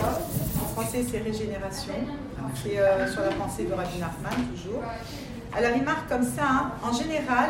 En français, c'est régénération. C'est sur la pensée de Rabbi Nachman, toujours. Alors, il marque comme ça, hein, en général,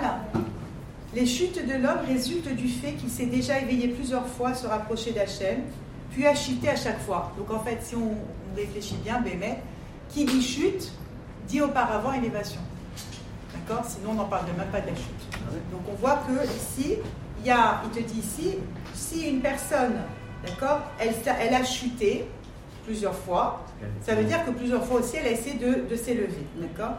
les chutes de l'homme résultent du fait qu'il s'est déjà éveillé plusieurs fois à se rapprocher d'Hachem, puis a chuté à chaque fois. Donc, en fait, si on réfléchit bien, Bémet, qui dit chute, dit auparavant élévation. D'accord? Sinon, on n'en parle même pas de la chute. Donc, on voit que ici, il te dit ici, si une personne, d'accord, elle a chuté plusieurs fois, ça veut dire que plusieurs fois aussi, elle a essayé de s'élever. D'accord?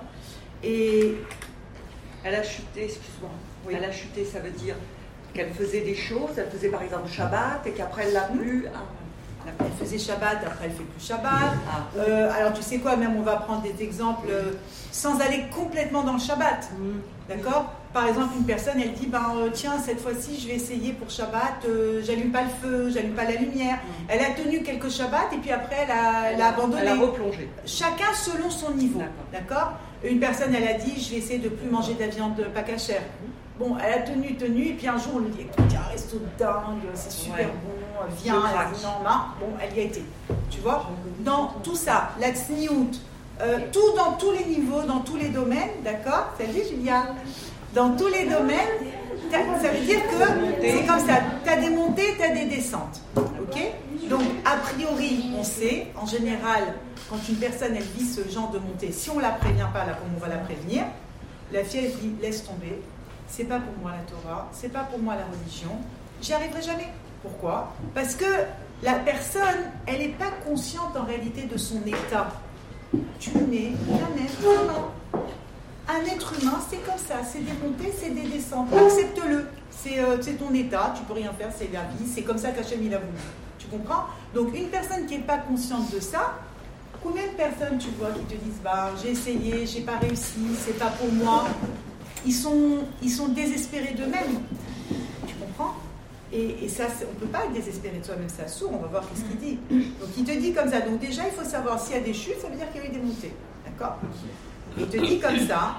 Et elle a chuté, excuse-moi. Oui. Elle a chuté, ça veut dire qu'elle faisait des choses, elle faisait par exemple Shabbat, et qu'après elle l'a plus. Elle faisait Shabbat, après elle fait plus Shabbat. Alors tu sais quoi, même on va prendre des exemples sans aller complètement dans le Shabbat. D'accord? Par exemple, une personne, elle dit, tiens, cette fois-ci, je vais essayer pour Shabbat, j'allume pas le feu, j'allume pas la lumière. Elle a tenu quelques Shabbats et puis après, elle a abandonné. Elle a replongé. Chacun selon son niveau. D'accord? Une personne, elle a dit, je vais essayer de plus manger de la viande pas cachère. Bon, elle a tenu, et puis un jour, on lui dit, écoute, il y a un resto dingue, c'est super bon, viens, elle dit, non, bon, elle y a été. Tu vois? Dans tout ça, la tsniout, tout dans tous les niveaux, dans tous les domaines, d'accord? Salut Julia. Dans tous les domaines, ça veut dire que c'est comme ça, tu as des montées, tu as des descentes. Ok? Donc, a priori, on sait, en général, quand une personne, elle vit ce genre de montée, si on ne la prévient pas, là, comme on va la prévenir, la fille, elle dit, laisse tomber, c'est pas pour moi la Torah, c'est pas pour moi la religion, j'y arriverai jamais. Pourquoi? Parce que la personne, elle n'est pas consciente en réalité de son état. Tu nais, un être humain. Un être humain, c'est comme ça, c'est des montées, c'est des descentes. Accepte-le, c'est ton état, tu peux rien faire, c'est la vie, c'est comme ça qu'Hachem il a voulu. Tu comprends? Donc une personne qui n'est pas consciente de ça, combien de personnes tu vois qui te disent j'ai essayé, j'ai pas réussi, c'est pas pour moi. Ils sont désespérés d'eux-mêmes. Tu comprends? Et ça, on ne peut pas être désespéré de soi-même, c'est sourd, on va voir qu'est-ce qu'il dit. Donc il te dit comme ça. Donc déjà, il faut savoir s'il y a des chutes, ça veut dire qu'il y a eu des montées. D'accord? Il te dit comme ça.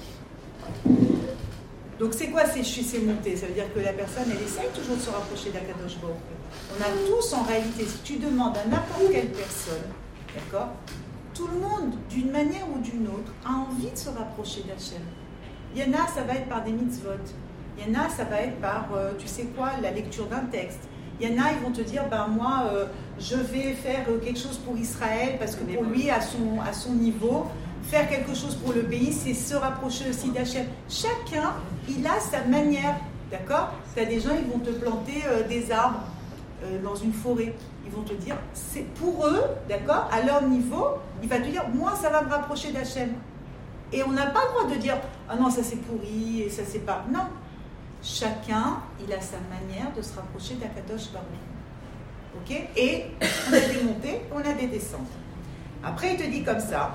Donc c'est quoi ces chutes, ces montées? Ça veut dire que la personne, elle essaye toujours de se rapprocher d'Akadosh Baruch Hu. On a tous en réalité, si tu demandes à n'importe quelle personne, d'accord, tout le monde, d'une manière ou d'une autre, a envie de se rapprocher d'Hachem. Il y en a, ça va être par des mitzvot. Il y en a, ça va être par, tu sais quoi, la lecture d'un texte. Il y en a, ils vont te dire, moi, je vais faire quelque chose pour Israël, parce que pour lui, à son niveau, faire quelque chose pour le pays, c'est se rapprocher aussi d'Hachem. Chacun, il a sa manière, d'accord? Tu as des gens, ils vont te planter des arbres dans une forêt. Ils vont te dire, c'est pour eux, d'accord, à leur niveau, il va te dire, moi, ça va me rapprocher d'Hachem. Et on n'a pas le droit de dire, ah non, ça c'est pourri, et ça c'est pas... Non. Chacun, il a sa manière de se rapprocher d'Akadosh Baruch Hu. Ok? Et on a des montées, on a des descentes. Après, il te dit comme ça.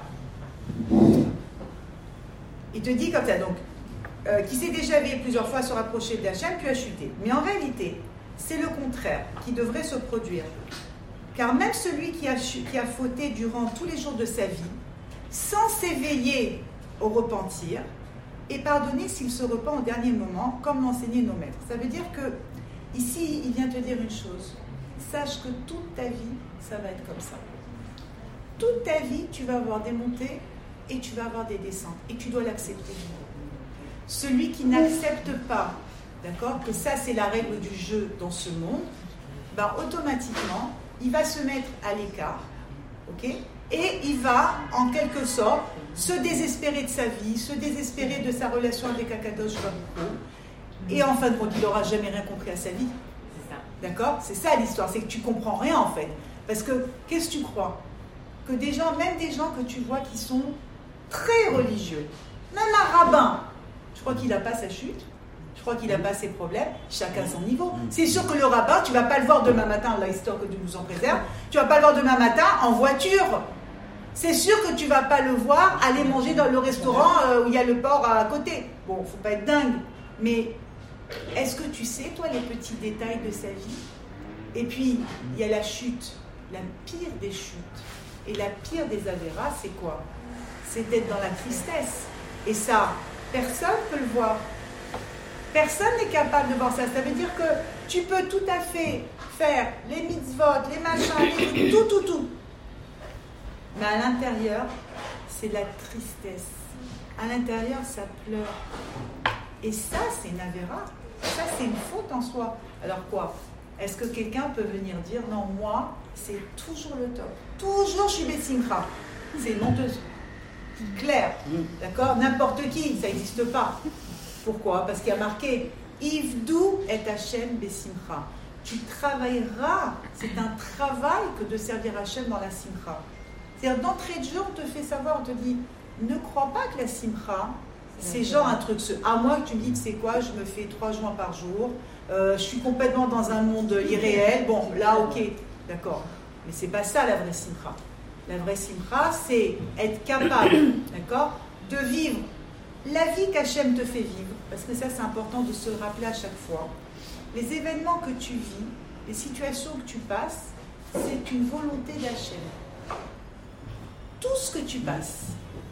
Il te dit comme ça, donc, qui s'est déjà éveillé plusieurs fois à se rapprocher d'Hachem, puis a chuté. Mais en réalité, c'est le contraire qui devrait se produire. Car même celui qui a fauté durant tous les jours de sa vie, sans s'éveiller au repentir, et pardonner s'il se repent au dernier moment, comme l'enseignaient nos maîtres. Ça veut dire que, ici, il vient te dire une chose. Sache que toute ta vie, ça va être comme ça. Toute ta vie, tu vas avoir des montées et tu vas avoir des descentes. Et tu dois l'accepter. Celui qui n'accepte pas, d'accord, que ça c'est la règle du jeu dans ce monde, automatiquement, il va se mettre à l'écart, ok, et il va, en quelque sorte, se désespérer de sa vie, se désespérer de sa relation avec Akadosh Baruch Hu. Et en fin de compte, il n'aura jamais rien compris à sa vie. C'est ça. D'accord? C'est ça l'histoire, c'est que tu ne comprends rien en fait. Parce que, qu'est-ce que tu crois? Que des gens, même des gens que tu vois qui sont très religieux, même un rabbin, je crois qu'il n'a pas sa chute, je crois qu'il n'a pas ses problèmes, chacun son niveau. C'est sûr que le rabbin, tu ne vas pas le voir demain matin, la histoire que Dieu nous en préserve, tu ne vas pas le voir demain matin en voiture. C'est sûr que tu ne vas pas le voir aller manger dans le restaurant où il y a le porc à côté. Bon, il ne faut pas être dingue. Mais est-ce que tu sais, toi, les petits détails de sa vie? Et puis, il y a la chute, la pire des chutes. Et la pire des avéras, c'est quoi? C'est d'être dans la tristesse. Et ça, personne ne peut le voir. Personne n'est capable de voir ça. Ça veut dire que tu peux tout à fait faire les mitzvot, les machins, tout. Mais à l'intérieur, c'est la tristesse. À l'intérieur, ça pleure. Et ça, c'est une avéra. Ça, c'est une faute en soi. Alors quoi? Est-ce que quelqu'un peut venir dire non, moi, c'est toujours le top. Toujours, je suis Bessimcha. C'est une menteuse. Claire. D'accord? N'importe qui, ça n'existe pas. Pourquoi? Parce qu'il y a marqué Ivdou et Hachem Bessimcha. Tu travailleras. C'est un travail que de servir Hachem dans la Simcha. C'est-à-dire, d'entrée de jeu, on te fait savoir, on te dit ne crois pas que la Simcha, c'est genre un truc. À moi que tu me dis que c'est quoi? Je me fais 3 joints par jour. Je suis complètement dans un monde irréel. Bon, là, ok, d'accord. Mais c'est pas ça la vraie Simcha. La vraie Simcha, c'est être capable, d'accord, de vivre la vie qu'Hachem te fait vivre. Parce que ça, c'est important de se rappeler à chaque fois. Les événements que tu vis, les situations que tu passes, c'est une volonté d'Hachem. Tout ce que tu passes,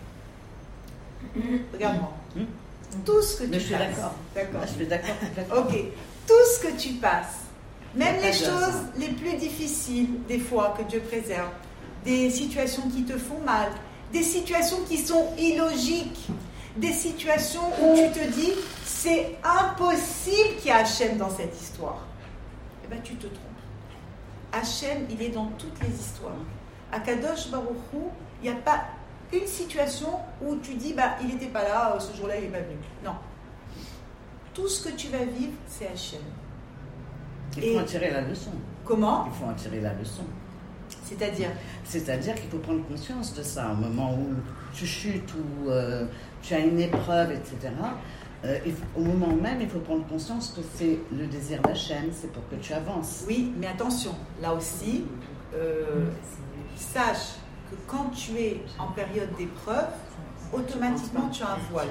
regarde-moi, tout ce que tu passes. Je suis d'accord. D'accord. Je suis d'accord. Ok. Tout ce que tu passes, même les choses les plus difficiles, des fois, que Dieu préserve, des situations qui te font mal, des situations qui sont illogiques, des situations où tu te dis c'est impossible qu'il y ait Hachem dans cette histoire. Eh bien, tu te trompes. Hachem, il est dans toutes les histoires. À Kadosh Baruch Hu, il n'y a pas une situation où tu dis il n'était pas là, ce jour-là, il n'est pas venu. Non. Tout ce que tu vas vivre, c'est Hachem. Il faut en tirer la leçon. Comment? Il faut en tirer la leçon. C'est-à-dire qu'il faut prendre conscience de ça. Au moment où tu chutes, où tu as une épreuve, etc., au moment même, il faut prendre conscience que c'est le désir d'Hachem, c'est pour que tu avances. Oui, mais attention, là aussi, sache que quand tu es en période d'épreuve, automatiquement tu as un voile.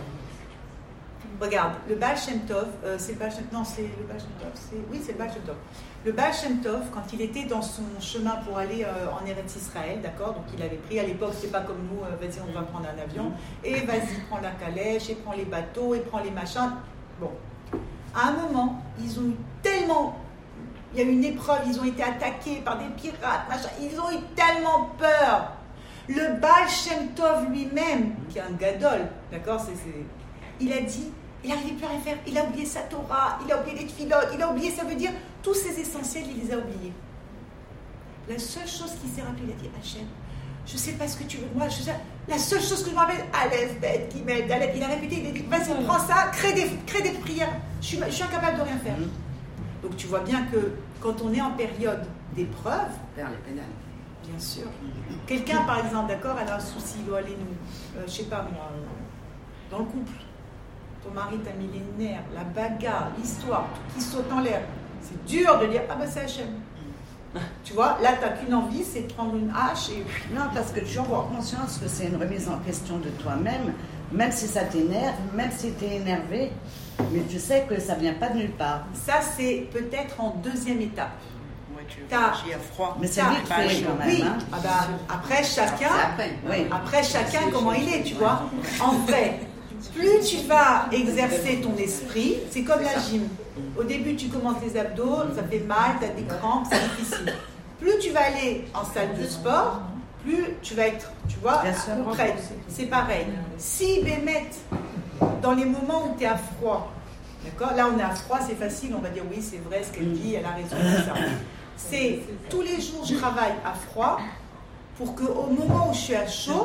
Regarde, le Baal Shem Tov, c'est le Baal Shem Tov, oui, c'est le Baal Shem Tov. Le Baal Shem Tov, quand il était dans son chemin pour aller en Eretz Israël, d'accord, donc il avait pris, à l'époque, c'est pas comme nous, vas-y, on va prendre un avion, et vas-y, prends la calèche, et prends les bateaux, et prends les machins. Bon, à un moment, ils ont eu tellement, il y a eu une épreuve, ils ont été attaqués par des pirates, machin, ils ont eu tellement peur. Le Baal Shem Tov lui-même, qui est un gadol, d'accord, il a dit, il n'arrivait plus à rien faire, il a oublié sa Torah, il a oublié les tfilotes, il a oublié, ça veut dire, tous ses essentiels, il les a oubliés. La seule chose qu'il s'est rappelé, il a dit, Hachem, je ne sais pas ce que tu veux de moi, la seule chose que je me rappelle, Aleph, Bet, Gimel, Dalet, il a répété, il a dit, vas-y, prends ça, crée des prières, je suis incapable de rien faire. Donc tu vois bien que quand on est en période d'épreuve, Vers les pénales. bien sûr, quelqu'un par exemple, d'accord, elle a un souci, il doit aller je sais pas moi, dans le couple. Ton mari t'a mis les nerfs, la bagarre, l'histoire, tout qui saute en l'air. C'est dur de dire, c'est Hachem. Tu vois, là, tu n'as qu'une envie, c'est de prendre une hache et... Non, parce que tu prends conscience que c'est une remise en question de toi-même, même si ça t'énerve, même si tu es énervé, mais tu sais que ça ne vient pas de nulle part. Ça, c'est peut-être en deuxième étape. Ouais, tu réfléchis à froid. Mais c'est vite fait quand même. Oui, hein. Après, chacun, Après, chacun comment il est, tu vois. En vrai, plus tu vas exercer ton esprit, c'est comme la gym. Au début, tu commences les abdos, ça fait mal, tu as des crampes, c'est difficile. Plus tu vas aller en salle de sport, plus tu vas être, tu vois, prête. C'est pareil. Si, Bémet, dans les moments où tu es à froid, d'accord, là on est à froid, c'est facile, on va dire oui, c'est vrai ce qu'elle dit, elle a raison, ça. C'est tous les jours, je travaille à froid pour qu'au moment où je suis à chaud,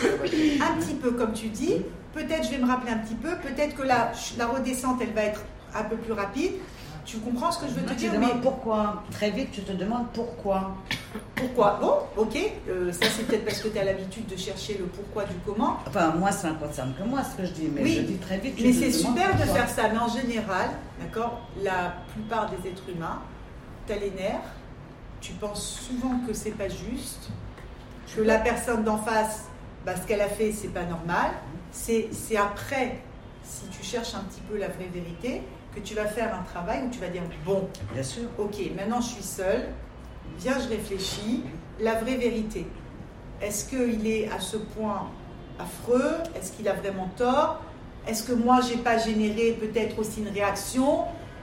un petit peu comme tu dis, peut-être je vais me rappeler un petit peu, peut-être que la redescente, elle va être un peu plus rapide. Tu comprends ce que je veux te dire? Mais pourquoi? Très vite, tu te demandes pourquoi. Pourquoi? Bon, ok, ça c'est peut-être parce que tu as l'habitude de chercher le pourquoi du comment. Enfin, moi, ça ne concerne que moi, ce que je dis, mais oui, je dis très vite. Mais c'est super de faire ça, mais en général, d'accord, la plupart des êtres humains, tu as les nerfs, tu penses souvent que c'est pas juste, que la personne d'en face, ce qu'elle a fait, c'est pas normal. C'est après, si tu cherches un petit peu la vraie vérité, que tu vas faire un travail où tu vas dire bon, bien sûr, ok, maintenant je suis seule, viens, je réfléchis, la vraie vérité. Est-ce qu'il est à ce point affreux? Est-ce qu'il a vraiment tort? Est-ce que moi j'ai pas généré peut-être aussi une réaction?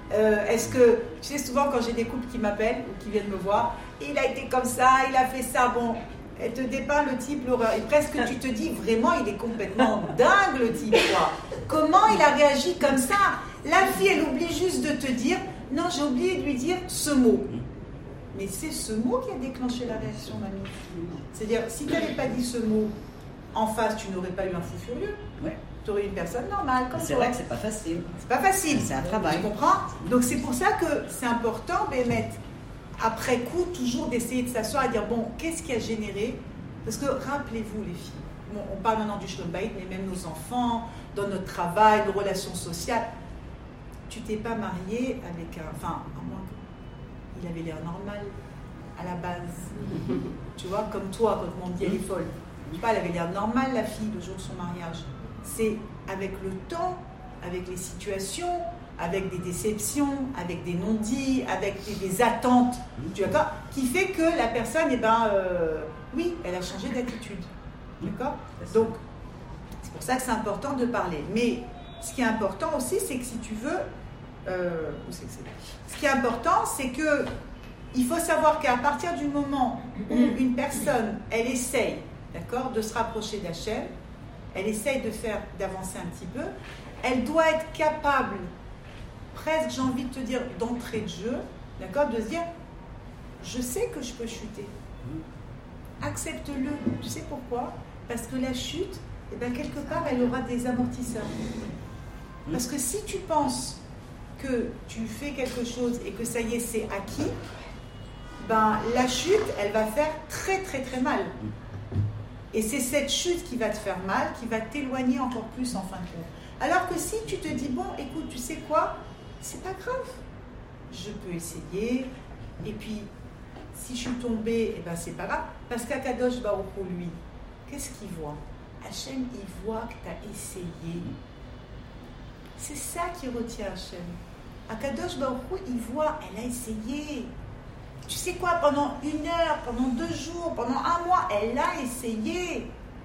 Est-ce que, tu sais, souvent quand j'ai des couples qui m'appellent ou qui viennent me voir, il a été comme ça, il a fait ça, bon, elle te dépeint le type, l'horreur. Et presque tu te dis, vraiment, il est complètement dingue le type, quoi. Comment il a réagi comme ça? La fille, elle oublie juste de te dire, non, j'ai oublié de lui dire ce mot. Mais c'est ce mot qui a déclenché la réaction, mamie. C'est-à-dire, si tu n'avais pas dit ce mot en face, tu n'aurais pas eu un fou furieux. Ouais. Tu aurais une personne normale comme c'est toi. vrai que c'est pas facile. C'est pas facile. C'est un travail. Tu comprends? Donc c'est pour ça que c'est important, Bémet, après coup, toujours d'essayer de s'asseoir et dire, bon, qu'est-ce qui a généré? Parce que rappelez-vous, les filles, bon, on parle maintenant du Shalom Bayit, mais même nos enfants, dans notre travail, nos relations sociales, tu t'es pas marié avec un... Enfin, à moins qu'il avait l'air normal à la base. Tu vois, comme toi, quand on dit elle est folle. Je sais pas, elle avait l'air normale, la fille, le jour de son mariage. C'est avec le temps, avec les situations, avec des déceptions, avec des non-dits, avec des attentes, tu vois, qui fait que la personne, oui, elle a changé d'attitude. D'accord? Donc, c'est pour ça que c'est important de parler. Mais ce qui est important aussi, c'est que si tu veux... ce qui est important, c'est que il faut savoir qu'à partir du moment où une personne, elle essaye, d'accord, de se rapprocher d'Hachem, elle essaye d'avancer un petit peu, elle doit être capable, presque, j'ai envie de te dire, d'entrée de jeu, d'accord, de se dire, je sais que je peux chuter. Accepte-le. Tu sais pourquoi? Parce que la chute, quelque part, elle aura des amortisseurs. Parce que si tu penses que tu fais quelque chose et que ça y est, c'est acquis, la chute, elle va faire très très très mal. Et c'est cette chute qui va te faire mal, qui va t'éloigner encore plus en fin de compte. Alors que si tu te dis, bon, écoute, tu sais quoi, c'est pas grave, je peux essayer, et puis si je suis tombée, c'est pas grave, parce qu'Akadosh Baruch Hu, lui, qu'est-ce qu'il voit? Hachem, il voit que tu as essayé. C'est ça qui retient Hachem. Akadosh Baruch Hu, il voit, elle a essayé. Tu sais quoi, pendant 1 heure, pendant 2 jours, pendant 1 mois, elle a essayé.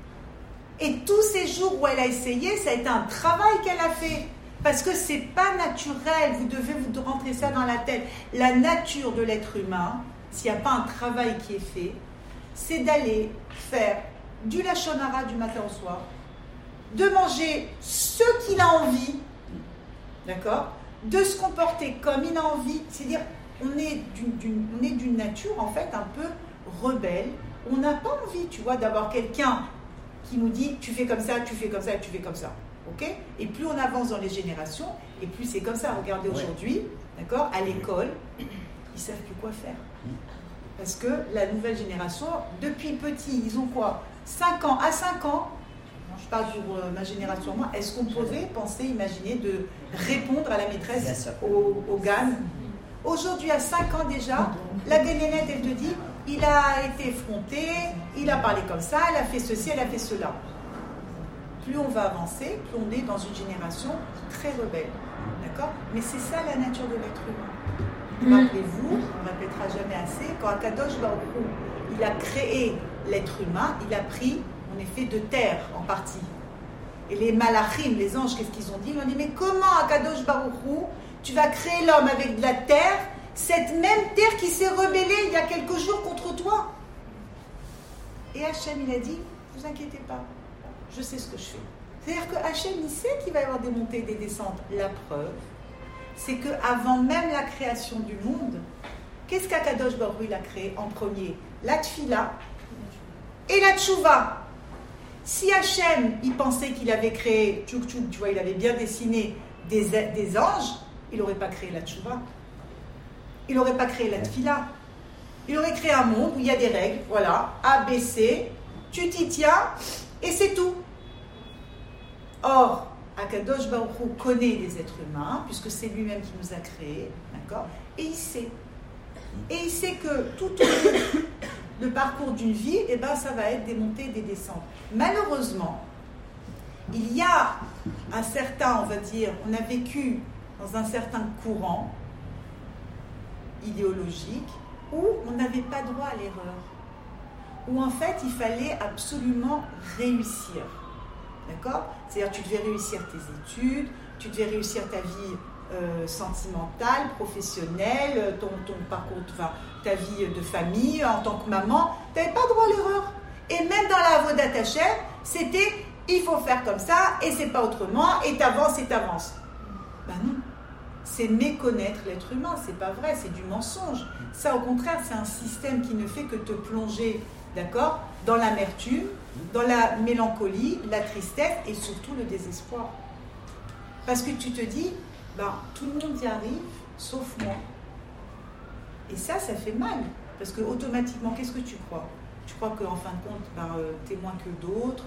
Et tous ces jours où elle a essayé, ça a été un travail qu'elle a fait. Parce que c'est pas naturel, vous devez vous rentrer ça dans la tête. La nature de l'être humain, s'il n'y a pas un travail qui est fait, c'est d'aller faire du lachon hara du matin au soir, de manger ce qu'il a envie, d'accord, de se comporter comme il a envie, c'est-à-dire on est d'une nature en fait un peu rebelle. On n'a pas envie, tu vois, d'avoir quelqu'un qui nous dit tu fais comme ça, tu fais comme ça, tu fais comme ça. Ok? Et plus on avance dans les générations, et plus c'est comme ça. Regardez aujourd'hui, d'accord, à l'école, ils ne savent plus quoi faire. Parce que la nouvelle génération, depuis petit, ils ont quoi? 5 ans, à 5 ans, je parle pour ma génération, moi, est-ce qu'on pouvait penser, imaginer de répondre à la maîtresse au GAN? Aujourd'hui, à 5 ans déjà, la gagnonnette, elle te dit, il a été effronté, il a parlé comme ça, elle a fait ceci, elle a fait cela. Plus on va avancer, plus on est dans une génération très rebelle. D'accord? Mais c'est ça la nature de l'être humain. Rappelez-vous, on ne répétera jamais assez, quand Akadosh Baruch Hu, il a créé l'être humain, il a pris, en effet, de terre en partie. Et les malachim, les anges, qu'est-ce qu'ils ont dit? Ils ont dit, mais comment Akadosh Baruch Hu, tu vas créer l'homme avec de la terre, cette même terre qui s'est rebellée il y a quelques jours contre toi? Et Hachem, il a dit, ne vous inquiétez pas, je sais ce que je fais. C'est-à-dire que Hachem, il sait qu'il va y avoir des montées et des descentes. La preuve, c'est qu'avant même la création du monde, qu'est-ce qu'Akadosh Baruch Hu, il a créé en premier? La tfila et la tchouva. Si Hachem, il pensait qu'il avait créé, tu vois, il avait bien dessiné des anges, il n'aurait pas créé la tchouva. Il n'aurait pas créé la tfila. Il aurait créé un monde où il y a des règles, voilà, A, B, C, tu t'y tiens, et c'est tout. Or, Akadosh Baruch Hu connaît les êtres humains, puisque c'est lui-même qui nous a créés, d'accord? Et il sait. Et il sait que tout au long le parcours d'une vie, ça va être des montées et des descentes. Malheureusement, il y a un certain, on va dire, on a vécu dans un certain courant idéologique où on n'avait pas droit à l'erreur. Où en fait, il fallait absolument réussir. D'accord? C'est-à-dire, tu devais réussir tes études, tu devais réussir ta vie sentimentale, professionnelle, ton parcours, enfin, ta vie de famille, en tant que maman, tu n'avais pas droit à l'erreur. Et même dans la Avodat Hashem, c'était il faut faire comme ça et c'est pas autrement et t'avances. Ben non, c'est méconnaître l'être humain, c'est pas vrai, c'est du mensonge. Ça au contraire, c'est un système qui ne fait que te plonger, d'accord, dans l'amertume, dans la mélancolie, la tristesse et surtout le désespoir. Parce que tu te dis, ben, tout le monde y arrive, sauf moi. Et ça fait mal. Parce que automatiquement, qu'est-ce que tu crois? Tu crois qu'en fin de compte, ben, t'es moins que d'autres,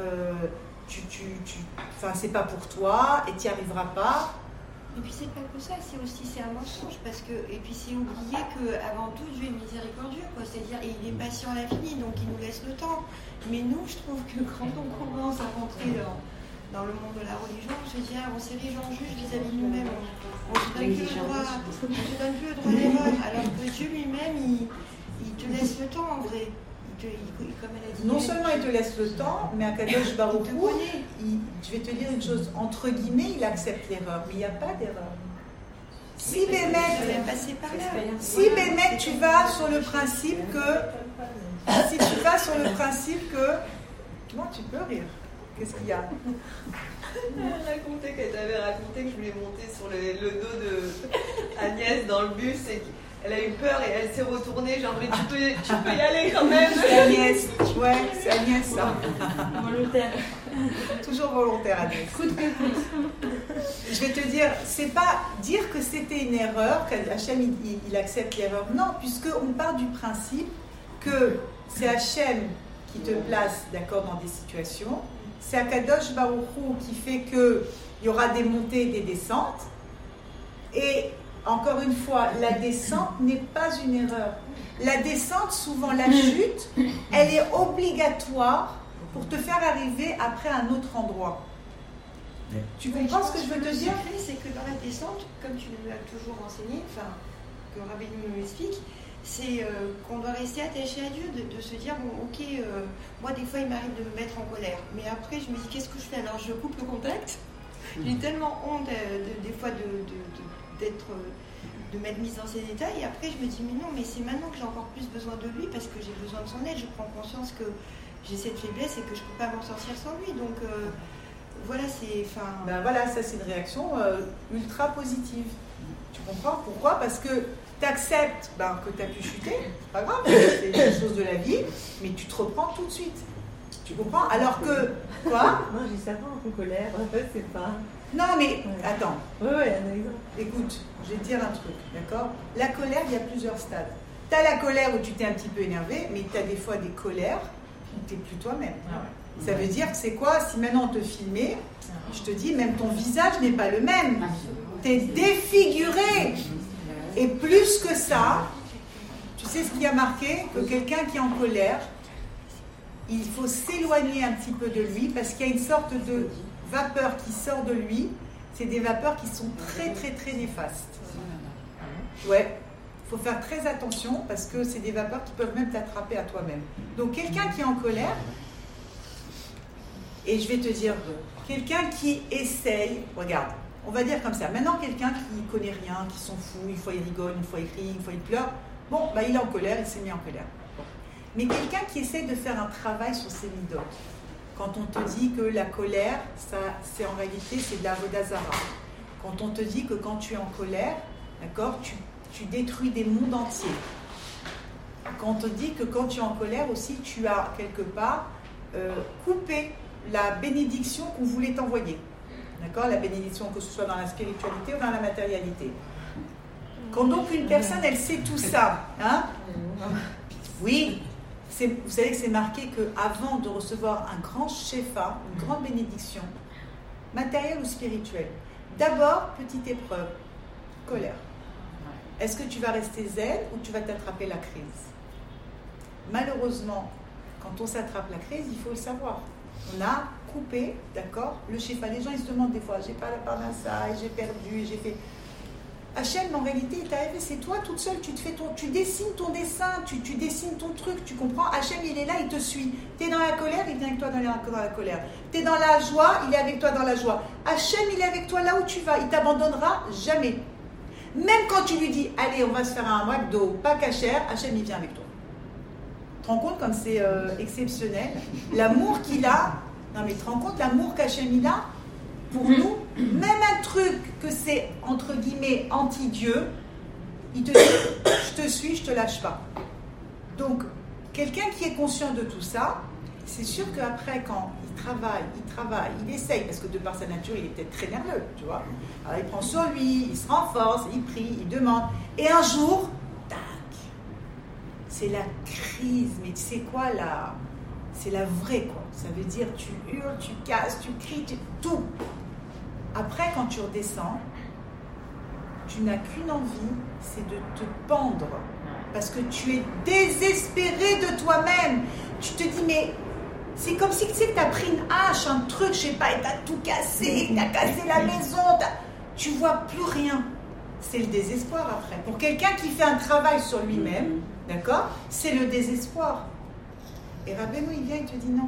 c'est pas pour toi et tu n'y arriveras pas. Et puis c'est pas que ça, c'est un mensonge parce que, et puis c'est oublier qu'avant tout Dieu est miséricordieux, quoi. C'est-à-dire il est patient à l'infini, donc il nous laisse le temps. Mais nous, je trouve que quand on commence à rentrer dans le monde de la religion, je veux dire, on s'érige en juge vis-à-vis de nous-mêmes. On ne se donne plus le droit d'erreur, alors que Dieu lui-même, il te laisse le temps en vrai. Comme elle a dit, non seulement il te laisse le temps, mais Akadosh Baruch Hu, je vais te dire une chose, entre guillemets, il accepte l'erreur, mais il n'y a pas d'erreur. Si Bémet, tu vas sur le principe que... Si tu vas sur le principe que... Non, tu peux rire. Qu'est-ce qu'il y a? Elle a raconté qu'elle t'avait raconté que je voulais monter sur le dos de Agnès dans le bus et elle a eu peur et elle s'est retournée, genre mais tu peux y aller quand même. C'est Agnès, ouais, c'est Agnès ça. Volontaire. Toujours volontaire Agnès. Coup de pépite. Je vais te dire, c'est pas dire que c'était une erreur, qu'Hachem il accepte l'erreur. Non, puisqu'on part du principe que c'est Hachem qui te place, d'accord, dans des situations. C'est Akadosh Baruch Hu qui fait qu'il y aura des montées et des descentes. Et encore une fois, la descente n'est pas une erreur. La descente, souvent la chute, elle est obligatoire pour te faire arriver après à un autre endroit. Tu comprends ce que je veux te dire? C'est que dans la descente, comme tu nous l'as toujours enseigné, enfin, que Rabbi nous explique, c'est qu'on doit rester attaché à Dieu, de se dire, bon, ok, moi des fois il m'arrive de me mettre en colère, mais après je me dis, qu'est-ce que je fais? Alors je coupe le contact. J'ai tellement honte des fois de m'être mise dans ces états, et après je me dis, mais non, mais c'est maintenant que j'ai encore plus besoin de lui, parce que j'ai besoin de son aide, je prends conscience que j'ai cette faiblesse et que je ne peux pas m'en sortir sans lui, donc voilà, c'est... Ben voilà, ça c'est une réaction ultra positive. Tu comprends? Pourquoi? Parce que tu acceptes que tu as pu chuter, c'est pas grave, c'est une chose de la vie, mais tu te reprends tout de suite. Tu comprends? Alors que... Quoi? Non, j'ai ça pas en colère, c'est pas... Non, mais attends. Oui, un exemple. Écoute, je vais te dire un truc, d'accord? La colère, il y a plusieurs stades. Tu as la colère où tu t'es un petit peu énervé, mais tu as des fois des colères où tu n'es plus toi-même. Ça veut dire que c'est quoi? Si maintenant on te filmait, je te dis, même ton visage n'est pas le même. Tu es défiguré. Et plus que ça, tu sais ce qui a marqué? Que quelqu'un qui est en colère, il faut s'éloigner un petit peu de lui parce qu'il y a une sorte de vapeur qui sort de lui. C'est des vapeurs qui sont très très très néfastes. Ouais, il faut faire très attention parce que c'est des vapeurs qui peuvent même t'attraper à toi-même. Donc quelqu'un qui est en colère, et je vais te dire, quelqu'un qui essaye, regarde, on va dire comme ça, maintenant quelqu'un qui ne connaît rien, qui s'en fout, une fois il rigole, une fois il crie, une fois il pleure, bon, il est en colère, il s'est mis en colère. Mais quelqu'un qui essaie de faire un travail sur ses midotes, quand on te dit que la colère, ça, c'est en réalité, c'est de la avoda zara. Quand on te dit que quand tu es en colère, d'accord, tu détruis des mondes entiers. Quand on te dit que quand tu es en colère aussi, tu as quelque part coupé la bénédiction qu'on voulait t'envoyer. D'accord? La bénédiction, que ce soit dans la spiritualité ou dans la matérialité. Quand donc une personne, elle sait tout ça, hein? Oui, vous savez que c'est marqué qu'avant de recevoir un grand shefa, une grande bénédiction, matérielle ou spirituelle, d'abord, petite épreuve, colère. Est-ce que tu vas rester zen ou tu vas t'attraper la crise? Malheureusement, quand on s'attrape la crise, il faut le savoir. On a coupé, d'accord, le shefa. Les gens, ils se demandent des fois, j'ai pas la parnassa, j'ai perdu, j'ai fait... Hachem, en réalité, il t'a rêvé, c'est toi toute seule, tu dessines ton dessin, tu dessines ton truc, tu comprends? Hachem, il est là, il te suit. Tu es dans la colère, il vient avec toi dans la colère. Tu es dans la joie, il est avec toi dans la joie. Hachem, il est avec toi là où tu vas, il t'abandonnera jamais. Même quand tu lui dis, allez, on va se faire un McDo, pas kasher, Hachem, il vient avec toi. Tu te rends compte comme c'est exceptionnel? L'amour qu'il a, non mais tu te rends compte l'amour qu'Hachem il a pour nous? Même un truc que c'est, entre guillemets, anti-Dieu, il te dit, je te suis, je te lâche pas. Donc, quelqu'un qui est conscient de tout ça, c'est sûr qu'après, quand il travaille, il essaye, parce que de par sa nature, il est peut-être très nerveux, tu vois. Alors, il prend sur lui, il se renforce, il prie, il demande. Et un jour, tac, c'est la crise. Mais tu sais quoi, c'est la vraie, quoi. Ça veut dire, tu hurles, tu casses, tu cries, tout. Après, quand tu redescends, tu n'as qu'une envie, c'est de te pendre. Parce que tu es désespéré de toi-même. Tu te dis, mais c'est comme si tu sais que tu as pris une hache, un truc, je sais pas, et tu as tout cassé, tu as cassé la maison, tu vois plus rien. C'est le désespoir après. Pour quelqu'un qui fait un travail sur lui-même, d'accord, c'est le désespoir. Et Rabbeinu, il vient et te dit non.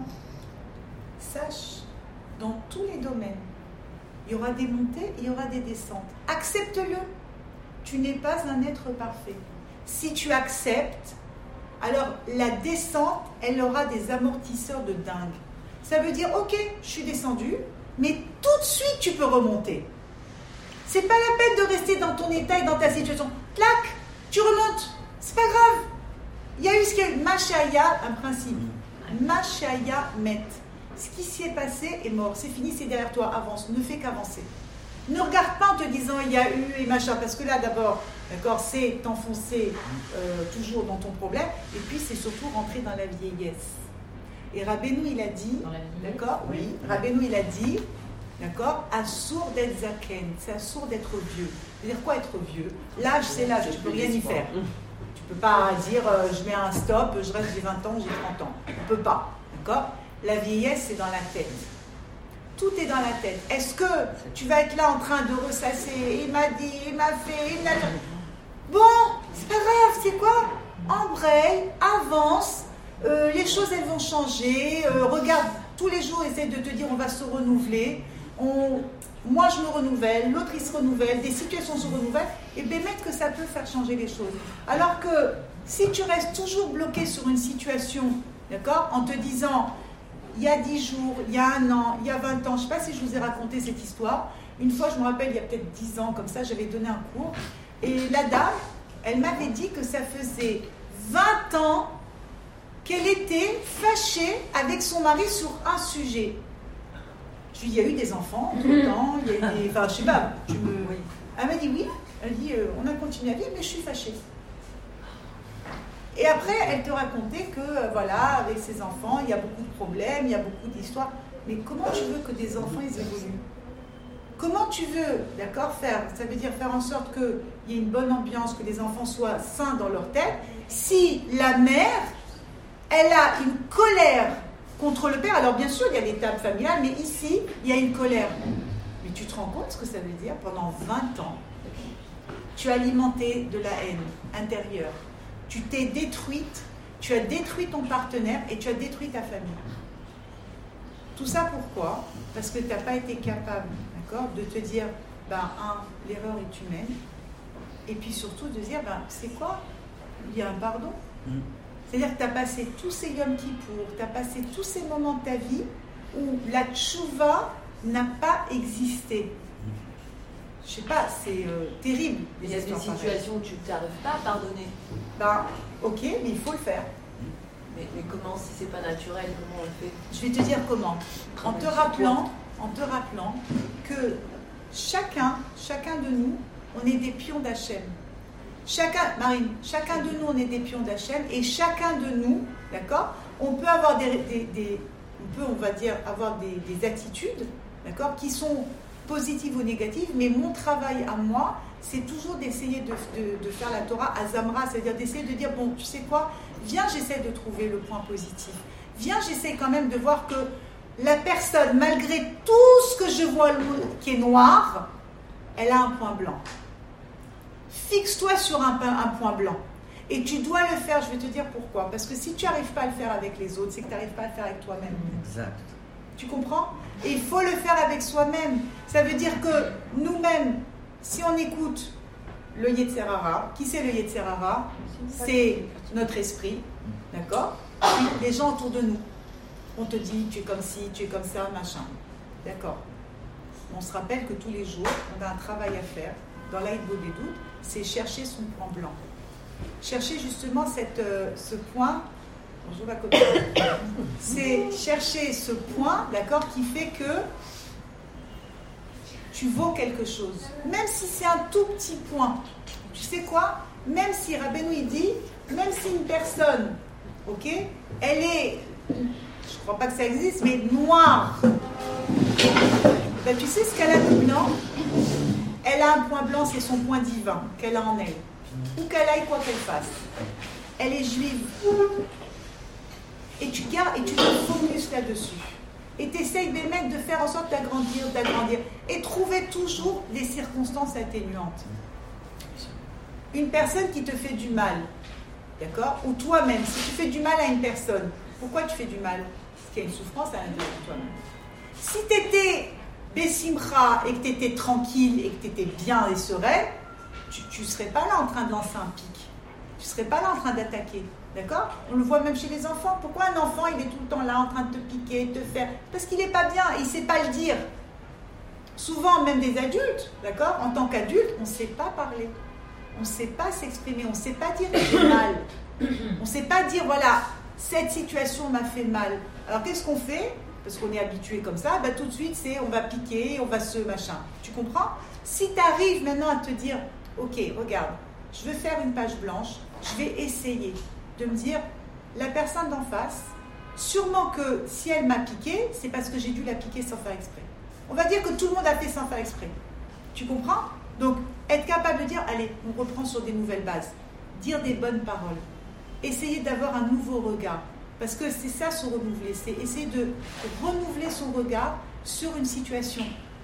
Sache, dans tous les domaines, il y aura des montées, il y aura des descentes. Accepte-le. Tu n'es pas un être parfait. Si tu acceptes, alors la descente, elle aura des amortisseurs de dingue. Ça veut dire, ok, je suis descendu, mais tout de suite tu peux remonter. C'est pas la peine de rester dans ton état et dans ta situation. Clac, tu remontes. C'est pas grave. Il y a eu ce qu'il y a eu. Mashaya, un principe. Mashaya met. Ce qui s'y est passé est mort. C'est fini, c'est derrière toi. Avance. Ne fais qu'avancer. Ne regarde pas en te disant il y a eu et machin. Parce que là, d'abord, d'accord, c'est t'enfoncer toujours dans ton problème. Et puis, c'est surtout rentrer dans la vieillesse. Et Rabbeinu, il a dit, d'accord, oui, Rabbeinu, il a dit, d'accord, assour d'être zaken, c'est assour d'être vieux. C'est-à-dire quoi être vieux? L'âge, c'est l'âge, tu peux rien y faire. Tu peux pas dire je mets un stop, je reste, j'ai 20 ans, j'ai 30 ans. On peut pas, d'accord? La vieillesse, c'est dans la tête. Tout est dans la tête. Est-ce que tu vas être là en train de ressasser? Il m'a dit, il m'a fait, il m'a... Bon, c'est pas grave, c'est quoi? Embraye, avance, les choses, elles vont changer. Regarde, tous les jours, essaie de te dire, on va se renouveler. Moi, je me renouvelle, l'autre, il se renouvelle, des situations se renouvellent. Et bien, même que ça peut faire changer les choses. Alors que si tu restes toujours bloqué sur une situation, d'accord, en te disant... Il y a 10 jours, il y a 1 an, il y a 20 ans, je ne sais pas si je vous ai raconté cette histoire. Une fois, je me rappelle, il y a peut-être 10 ans, comme ça, j'avais donné un cours. Et la dame, elle m'avait dit que ça faisait 20 ans qu'elle était fâchée avec son mari sur un sujet. Je lui ai dit, il y a eu des enfants tout le temps, il y a eu des... Enfin, je sais pas, Elle m'a dit oui. Elle dit, on a continué à vivre, mais je suis fâchée. Et après, elle te racontait que, voilà, avec ses enfants, il y a beaucoup de problèmes, il y a beaucoup d'histoires. Mais comment tu veux que des enfants, ils évoluent? Comment tu veux, d'accord, faire? Ça veut dire faire en sorte qu'il y ait une bonne ambiance, que les enfants soient sains dans leur tête, si la mère, elle a une colère contre le père. Alors bien sûr, il y a l'étape familiale, mais ici, il y a une colère. Mais tu te rends compte ce que ça veut dire? Pendant 20 ans, tu as alimenté de la haine intérieure. Tu t'es détruite, tu as détruit ton partenaire et tu as détruit ta famille. Tout ça pourquoi? Parce que tu n'as pas été capable, d'accord, de te dire, l'erreur est humaine, et puis surtout de dire, c'est quoi? Il y a un pardon. C'est-à-dire que tu as passé tous ces Yom Kippour, tu as passé tous ces moments de ta vie où la tchouva n'a pas existé. Je sais pas, c'est terrible. Il y a des situations où tu n'arrives pas à pardonner. Ok, mais il faut le faire. Mais comment, si c'est pas naturel, comment on le fait? Je vais te dire comment. En te rappelant que chacun de nous, on est des pions d'Hachem. Marine, chacun de nous, on est des pions d'Hachem, et chacun de nous, d'accord, on peut avoir on va dire, avoir des attitudes, d'accord, qui sont positives ou négatives, mais mon travail à moi, c'est toujours d'essayer de faire la Torah à Zamra, c'est-à-dire d'essayer de dire, bon, tu sais quoi, viens, j'essaie de trouver le point positif. Viens, j'essaie quand même de voir que la personne, malgré tout ce que je vois qui est noir, elle a un point blanc. fixe-toi sur un point blanc. Et tu dois le faire, je vais te dire pourquoi. Parce que si tu n'arrives pas à le faire avec les autres, c'est que tu n'arrives pas à le faire avec toi-même. Exact. Tu comprends? Et il faut le faire avec soi-même. Ça veut dire que nous-mêmes, si on écoute le Yetzer Hara, qui c'est le Yetzer Hara? C'est notre esprit, d'accord? Puis les gens autour de nous. On te dit, tu es comme ci, tu es comme ça, machin. D'accord. On se rappelle que tous les jours, on a un travail à faire. Dans l'Aïd Bodedut, c'est chercher son point blanc. Chercher justement ce point. Bonjour ma copine. C'est chercher ce point, d'accord, qui fait que tu vaux quelque chose. Même si c'est un tout petit point. Tu sais quoi? Même si Rabbeinu il dit, même si une personne, ok, elle est, je ne crois pas que ça existe, mais noire. Ben, tu sais ce qu'elle a de blanc? Elle a un point blanc, c'est son point divin qu'elle a en elle. Où qu'elle aille, quoi qu'elle fasse. Elle est juive. Et tu gardes, et tu te focuses là-dessus. Et tu essayes de faire en sorte d'agrandir. Et trouver toujours des circonstances atténuantes. Une personne qui te fait du mal, d'accord? Ou toi-même, si tu fais du mal à une personne, pourquoi tu fais du mal? Parce qu'il y a une souffrance à l'intérieur de toi-même. Si tu étais Bessimcha et que tu étais tranquille et que tu étais bien et serein, tu ne serais pas là en train de lancer un pic. Tu ne serais pas là en train d'attaquer. D'accord? On le voit même chez les enfants. Pourquoi un enfant, il est tout le temps là en train de te piquer, de te faire? Parce qu'il n'est pas bien et il ne sait pas le dire. Souvent, même des adultes, d'accord? En tant qu'adulte, on ne sait pas parler. On ne sait pas s'exprimer. On ne sait pas dire que j'ai mal. On ne sait pas dire, voilà, cette situation m'a fait mal. Alors, qu'est-ce qu'on fait? Parce qu'on est habitué comme ça, bah, tout de suite, c'est on va piquer, on va se machin. Tu comprends? Si tu arrives maintenant à te dire, ok, regarde, je veux faire une page blanche, je vais essayer de me dire, la personne d'en face, sûrement que si elle m'a piqué, c'est parce que j'ai dû la piquer sans faire exprès. On va dire que tout le monde a fait sans faire exprès. Tu comprends? Donc, être capable de dire, allez, on reprend sur des nouvelles bases. Dire des bonnes paroles. Essayer d'avoir un nouveau regard. Parce que c'est ça se renouveler, c'est essayer de renouveler son regard sur une situation.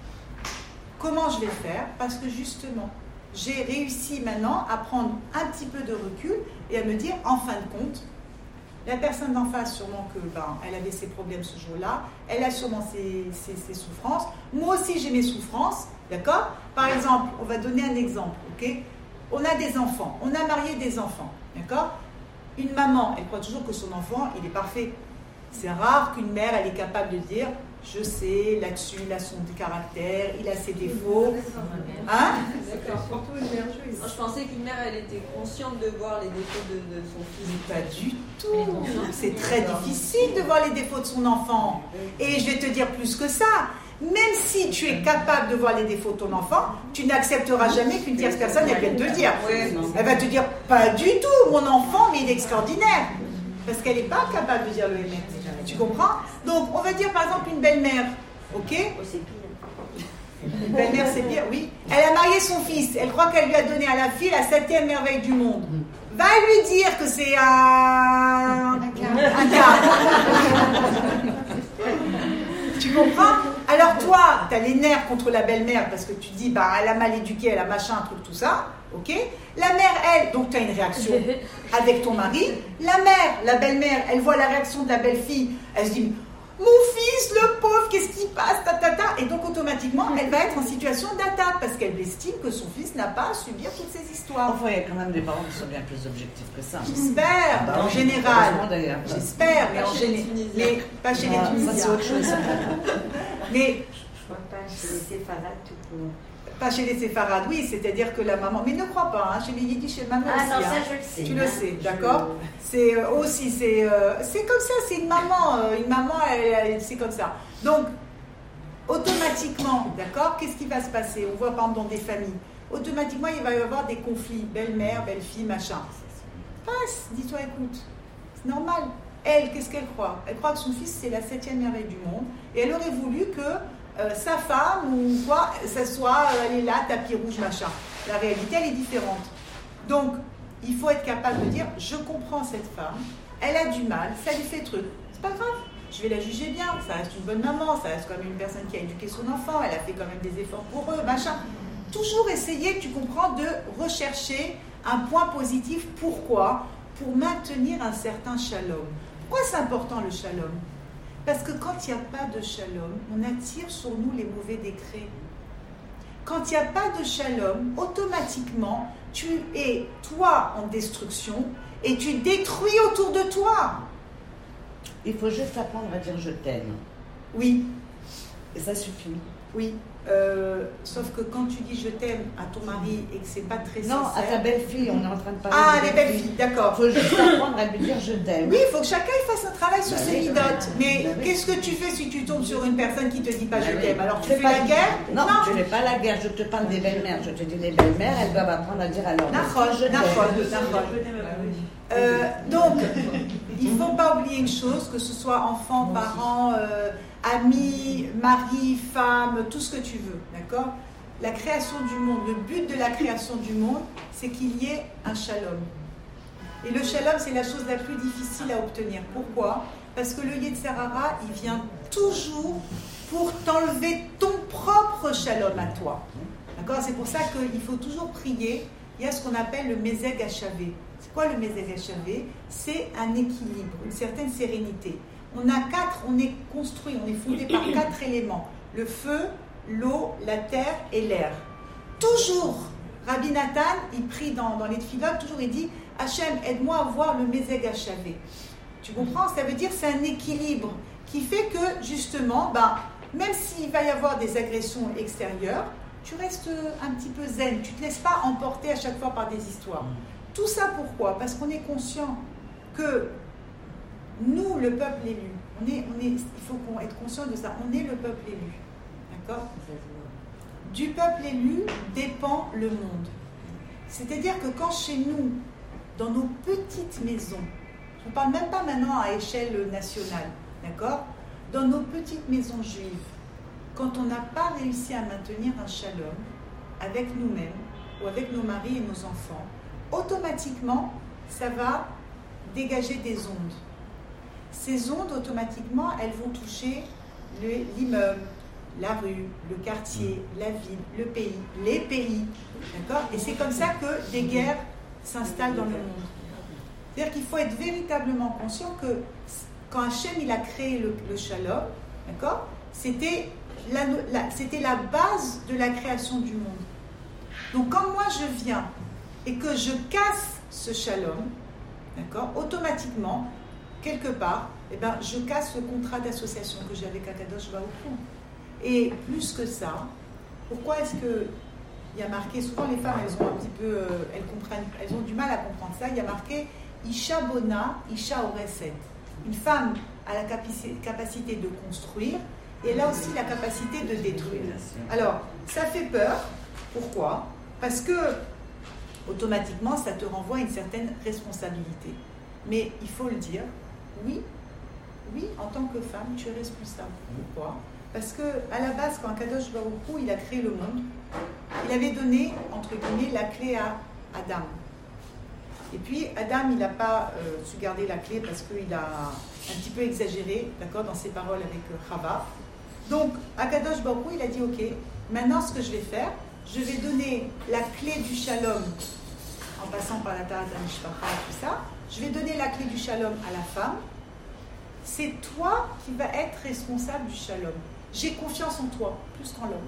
Comment je vais faire? Parce que justement, j'ai réussi maintenant à prendre un petit peu de recul et à me dire, en fin de compte, la personne d'en face, sûrement que elle avait ses problèmes ce jour-là, elle a sûrement ses souffrances. Moi aussi, j'ai mes souffrances, d'accord? Par exemple, on va donner un exemple, ok? On a des enfants, on a marié des enfants, d'accord? Une maman, elle croit toujours que son enfant, il est parfait. C'est rare qu'une mère, elle est capable de dire, je sais, là-dessus, il a son caractère, il a ses défauts. Hein? D'accord. Surtout une mère juive. Je pensais qu'une mère, elle était consciente de voir les défauts de son fils. Mais pas du tout. C'est très difficile de voir les défauts de son enfant. Et je vais te dire plus que ça. Même si tu es capable de voir les défauts de ton enfant, tu n'accepteras jamais qu'une tierce personne vienne te le dire. Elle va te dire, pas du tout, mon enfant, mais il est extraordinaire. Parce qu'elle n'est pas capable de dire le Hémet. Tu comprends? Donc, on va dire par exemple une belle-mère, ok? Une belle-mère, c'est pire, oui. Elle a marié son fils, elle croit qu'elle lui a donné à la fille la 7e merveille du monde. Va lui dire que c'est un cas. Tu comprends? Alors toi, tu as les nerfs contre la belle-mère parce que tu dis, elle a mal éduqué, elle a machin, un truc, tout ça. Ok? La mère, elle, donc tu as une réaction avec ton mari. La mère, la belle-mère, elle voit la réaction de la belle-fille. Elle se dit, mon fils, le pauvre, qu'est-ce qui passe? Et donc automatiquement, elle va être en situation d'attaque parce qu'elle estime que son fils n'a pas à subir toutes ces histoires. Enfin, il y a quand même des parents qui sont bien plus objectifs que ça. J'espère, en général. J'espère, mais en général. Mais pas chez les Tunisiens. C'est autre chose. Mais je crois pas chez les séfarades tout court. Pas chez les séfarades, oui, c'est-à-dire que la maman. Mais ne crois pas, chez les yiddish, chez maman aussi. Ah non, ça hein. je le sais. Tu le sais, d'accord. C'est aussi, c'est comme ça, c'est une maman. Une maman, c'est comme ça. Donc, automatiquement, d'accord, qu'est-ce qui va se passer? On voit par exemple dans des familles. Automatiquement, il va y avoir des conflits. Belle-mère, belle-fille, machin. Passe, dis-toi, écoute, c'est normal. Elle, qu'est-ce qu'elle croit? Elle croit que son fils, c'est la 7e merveille du monde. Et elle aurait voulu que sa femme ou quoi, ça soit, elle est là, tapis rouge, machin. La réalité, elle est différente. Donc, il faut être capable de dire, je comprends cette femme, elle a du mal, ça lui fait truc. C'est pas grave, je vais la juger bien, ça reste une bonne maman, ça reste quand même une personne qui a éduqué son enfant, elle a fait quand même des efforts pour eux, machin. toujours essayer, tu comprends, de rechercher un point positif. Pourquoi? Pour maintenir un certain shalom. Pourquoi c'est important le shalom? Parce que quand il n'y a pas de shalom, on attire sur nous les mauvais décrets. Quand il n'y a pas de shalom, automatiquement, tu es, toi, en destruction et tu détruis autour de toi. Il faut juste apprendre à dire je t'aime. Oui. Et ça suffit. Oui. Sauf que quand tu dis je t'aime à ton mari et que c'est pas très sincère... Non, à ta belle-fille, on est en train de parler Ah, de les belles-filles, d'accord. Il faut juste apprendre à lui dire je t'aime. Oui, il faut que chacun il fasse un travail sur ses midotes. Mais Bah oui. qu'est-ce que tu fais si tu tombes sur une personne qui te dit pas Bah je oui. t'aime? Alors tu C'est fais pas la du- guerre? Non, je ne fais pas la guerre, je te parle des belles-mères. Je te dis les belles-mères, elles doivent apprendre à dire à leur N'importe, je t'aime. donc, il ne faut pas oublier une chose, que ce soit enfants, parents, amis, mari, femme, tout ce que tu veux, d'accord? La création du monde, le but de la création du monde, c'est qu'il y ait un shalom. Et le shalom, c'est la chose la plus difficile à obtenir. Pourquoi? Parce que le Yetzer Hara, il vient toujours pour t'enlever ton propre shalom à toi. D'accord? C'est pour ça qu'il faut toujours prier. Il y a ce qu'on appelle le Mezeg Hachavé. C'est quoi le Mezeg Hachavé? C'est un équilibre, une certaine sérénité. On est construit, on est fondé par 4 éléments. Le feu, l'eau, la terre et l'air. Toujours, Rabbi Nathan, il prie dans les tefilot, toujours il dit Hachem, aide-moi à voir le Mezeg Hachavé. Tu comprends? Ça veut dire c'est un équilibre qui fait que justement, même s'il va y avoir des agressions extérieures, tu restes un petit peu zen, tu ne te laisses pas emporter à chaque fois par des histoires. Tout ça pourquoi? Parce qu'on est conscient que nous, le peuple élu, il faut qu'on être conscient de ça, on est le peuple élu. D'accord? Du peuple élu dépend le monde. C'est-à-dire que quand chez nous, dans nos petites maisons, je ne parle même pas maintenant à échelle nationale, d'accord? Dans nos petites maisons juives, quand on n'a pas réussi à maintenir un shalom avec nous-mêmes ou avec nos maris et nos enfants, automatiquement, ça va dégager des ondes. Ces ondes, automatiquement, elles vont toucher l'immeuble, la rue, le quartier, la ville, le pays, les pays. D'accord? Et c'est comme ça que des guerres s'installent dans le monde. C'est-à-dire qu'il faut être véritablement conscient que quand Hachem il a créé le shalom, d'accord? C'était la base de la création du monde. Donc quand moi je viens et que je casse ce shalom, d'accord, automatiquement, quelque part, je casse le contrat d'association que j'ai avec Akadosh Baruch Hu. Et plus que ça, pourquoi est-ce que il y a marqué, souvent les femmes elles ont un petit peu, elles ont du mal à comprendre ça, il y a marqué Isha Bona, Isha Oreset. Une femme a la capacité de construire et elle a aussi la capacité de détruire. Alors, ça fait peur. Pourquoi? Parce que automatiquement, ça te renvoie à une certaine responsabilité. Mais il faut le dire, oui, en tant que femme, tu es responsable. Pourquoi? Parce que à la base, quand Kadosh Baruch Hu, il a créé le monde, il avait donné, entre guillemets, la clé à Adam. Et puis, Adam, il n'a pas su garder la clé parce qu'il a un petit peu exagéré, d'accord, dans ses paroles avec Chava. Donc, Akadosh Baruch Hu, il a dit, ok, maintenant, ce que je vais faire, je vais donner la clé du shalom, en passant par la Tarat HaMishpacha et tout ça, je vais donner la clé du shalom à la femme. C'est toi qui vas être responsable du shalom. J'ai confiance en toi, plus qu'en l'homme.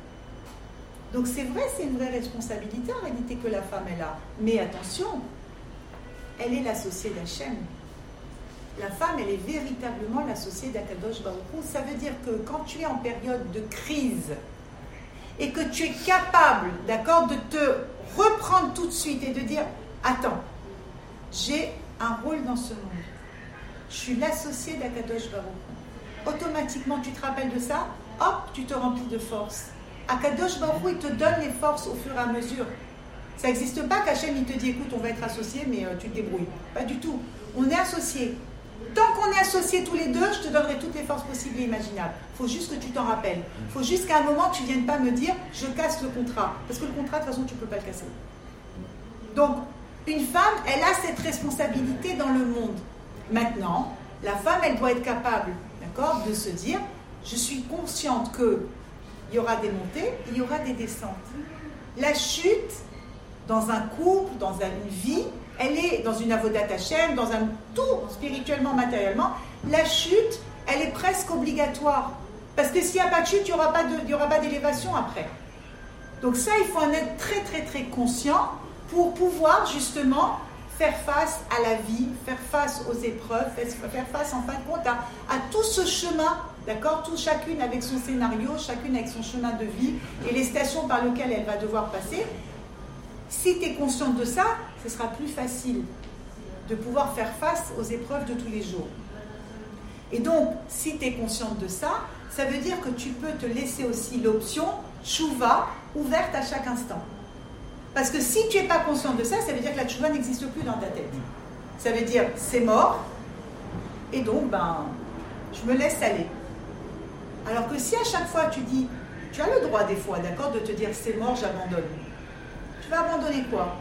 Donc c'est vrai, c'est une vraie responsabilité en réalité que la femme elle a. Mais attention, elle est l'associée d'Hachem. La femme, elle est véritablement l'associée d'Akadosh Baruch Hu. Ça veut dire que quand tu es en période de crise et que tu es capable, d'accord, de te reprendre tout de suite et de dire, attends, j'ai un rôle dans ce monde. Je suis l'associée d'Akadosh Baruch Hu. Automatiquement, tu te rappelles de ça, hop, tu te remplis de force. Akadosh Baruch Hu, il te donne les forces au fur et à mesure. Ça n'existe pas qu'Hachem, il te dit, écoute, on va être associés, mais tu te débrouilles. Pas du tout. On est associés. Tant qu'on est associés tous les deux, je te donnerai toutes les forces possibles et imaginables. Il faut juste que tu t'en rappelles. Il faut juste qu'à un moment, tu ne viennes pas me dire, je casse le contrat. Parce que le contrat, de toute façon, tu ne peux pas le casser. Donc, une femme, elle a cette responsabilité dans le monde. Maintenant, la femme, elle doit être capable, d'accord, de se dire, je suis consciente qu'il y aura des montées, il y aura des descentes. La chute, dans un couple, dans une vie, elle est dans une avodat Hashem, dans un tout, spirituellement, matériellement, la chute, elle est presque obligatoire. Parce que s'il n'y a pas de chute, il n'y aura pas d'élévation après. Donc ça, il faut en être très, très, très conscient pour pouvoir justement faire face à la vie, faire face aux épreuves, faire face en fin de compte à tout ce chemin, d'accord, chacune avec son scénario, chacune avec son chemin de vie et les stations par lesquelles elle va devoir passer. Si tu es consciente de ça, ce sera plus facile de pouvoir faire face aux épreuves de tous les jours. Et donc, si tu es consciente de ça, ça veut dire que tu peux te laisser aussi l'option tchouva ouverte à chaque instant. Parce que si tu n'es pas consciente de ça, ça veut dire que la tchouva n'existe plus dans ta tête. Ça veut dire c'est mort, et donc je me laisse aller. Alors que si à chaque fois tu dis, tu as le droit des fois, d'accord, de te dire c'est mort, j'abandonne. Tu vas abandonner quoi?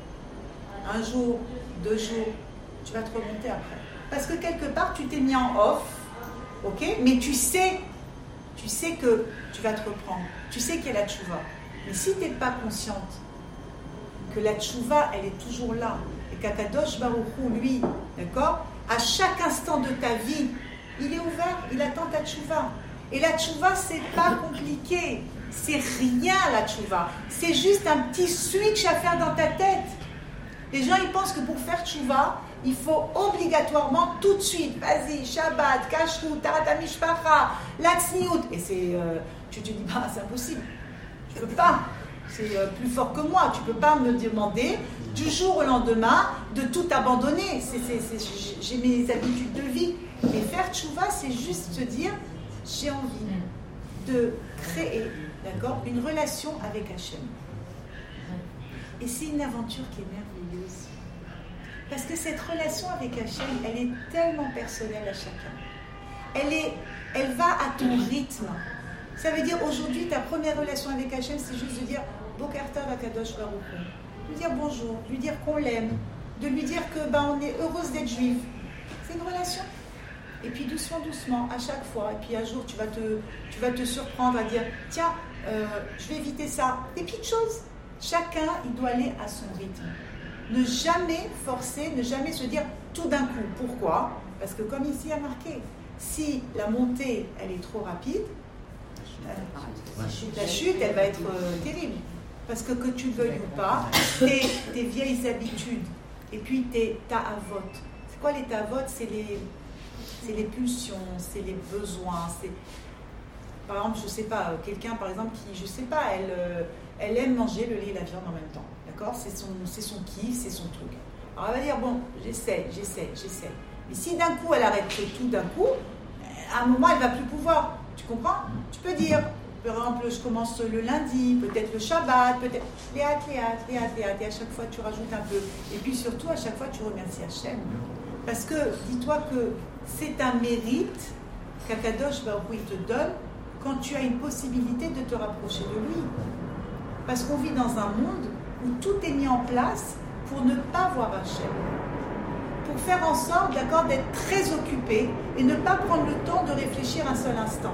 1 jour, 2 jours, tu vas te remonter après. Parce que quelque part tu t'es mis en off, ok, mais tu sais que tu vas te reprendre, tu sais qu'il y a la tchouva. Mais si tu n'es pas consciente que la tchouva, elle est toujours là, et qu'Akadosh Baruch Hu, lui, d'accord, à chaque instant de ta vie, il est ouvert, il attend ta tchouva. Et la tchouva, c'est pas compliqué, c'est rien la tchouva, c'est juste un petit switch à faire dans ta tête. Les gens, ils pensent que pour faire tchouva, il faut obligatoirement tout de suite, vas-y, Shabbat, Kashrut, Tarat HaMishpacha, Latzniut. Et tu te dis, c'est impossible, je peux pas. C'est plus fort que moi. Tu ne peux pas me demander du jour au lendemain de tout abandonner. J'ai mes habitudes de vie. Et faire tchouva, c'est juste se dire j'ai envie de créer, d'accord, une relation avec Hachem. Et c'est une aventure qui est merveilleuse. Parce que cette relation avec Hachem, elle est tellement personnelle à chacun. Elle va à ton rythme. Ça veut dire aujourd'hui, ta première relation avec Hachem, c'est juste de dire Boker Tov Akadosh Baruch Hu. Lui dire bonjour, lui dire qu'on l'aime, de lui dire que on est heureuse d'être juive. C'est une relation. Et puis doucement, à chaque fois. Et puis un jour, tu vas te surprendre à dire tiens, je vais éviter ça. Des petites choses. Chacun, il doit aller à son rythme. Ne jamais forcer, ne jamais se dire tout d'un coup. Pourquoi? Parce que comme ici a marqué, si la montée, elle est trop rapide, la chute, elle va être terrible. Parce que tu le veuilles ou pas, tes vieilles habitudes, et puis ta avot. C'est quoi les tavot? C'est les pulsions, c'est les besoins. Par exemple, je sais pas, quelqu'un par exemple qui, je sais pas, elle aime manger le lait et la viande en même temps. D'accord? C'est son kiff, c'est son truc. Alors elle va dire, bon, j'essaie. Mais si d'un coup elle arrête tout d'un coup, à un moment elle va plus pouvoir. Tu comprends? Tu peux dire, par exemple, je commence le lundi, peut-être le Shabbat, peut-être Léat, et à chaque fois tu rajoutes un peu. Et puis surtout, à chaque fois tu remercies Hachem. Parce que, dis-toi que c'est un mérite qu'Akadosh Baruch Hu te donne quand tu as une possibilité de te rapprocher de lui. Parce qu'on vit dans un monde où tout est mis en place pour ne pas voir Hachem. Pour faire en sorte, d'accord, d'être très occupé et ne pas prendre le temps de réfléchir un seul instant.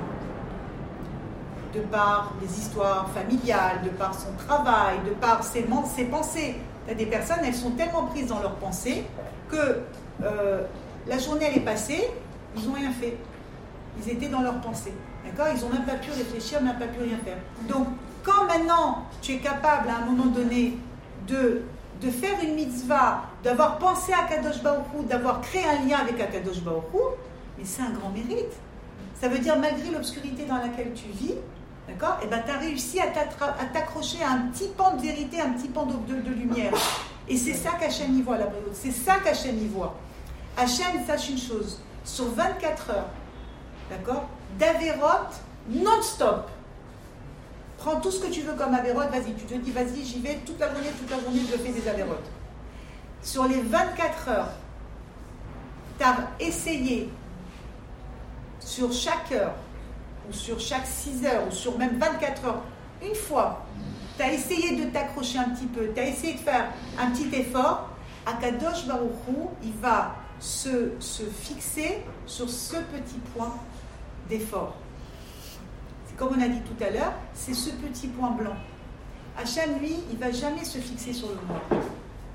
De par les histoires familiales, de par son travail, de par ses pensées. Il y a des personnes, elles sont tellement prises dans leurs pensées que la journée, elle est passée, ils n'ont rien fait. Ils étaient dans leurs pensées. D'accord? Ils n'ont même pas pu réfléchir, même pas pu rien faire. Donc, quand maintenant, tu es capable, à un moment donné, de faire une mitzvah, d'avoir pensé à Kadosh Baruch Hu, d'avoir créé un lien avec Kadosh Baruch Hu, mais c'est un grand mérite. Ça veut dire, malgré l'obscurité dans laquelle tu vis, d'accord, et tu as réussi à t'accrocher à un petit pan de vérité, un petit pan de lumière. Et c'est ça qu'Hachem y voit, la Bréoute. C'est ça qu'Hachem y voit. Hachem, sache une chose, sur 24 heures, d'accord, d'Averot non-stop. Prends tout ce que tu veux comme Averot, vas-y, tu te dis, vas-y, j'y vais toute la journée, je fais des Averot. Sur les 24 heures, tu as essayé, sur chaque heure, ou sur chaque 6 heures, ou sur même 24 heures, une fois, tu as essayé de t'accrocher un petit peu, tu as essayé de faire un petit effort, Akadosh Baruch Hu, il va se fixer sur ce petit point d'effort. C'est comme on a dit tout à l'heure, c'est ce petit point blanc. Hachem, lui, il ne va jamais se fixer sur le noir.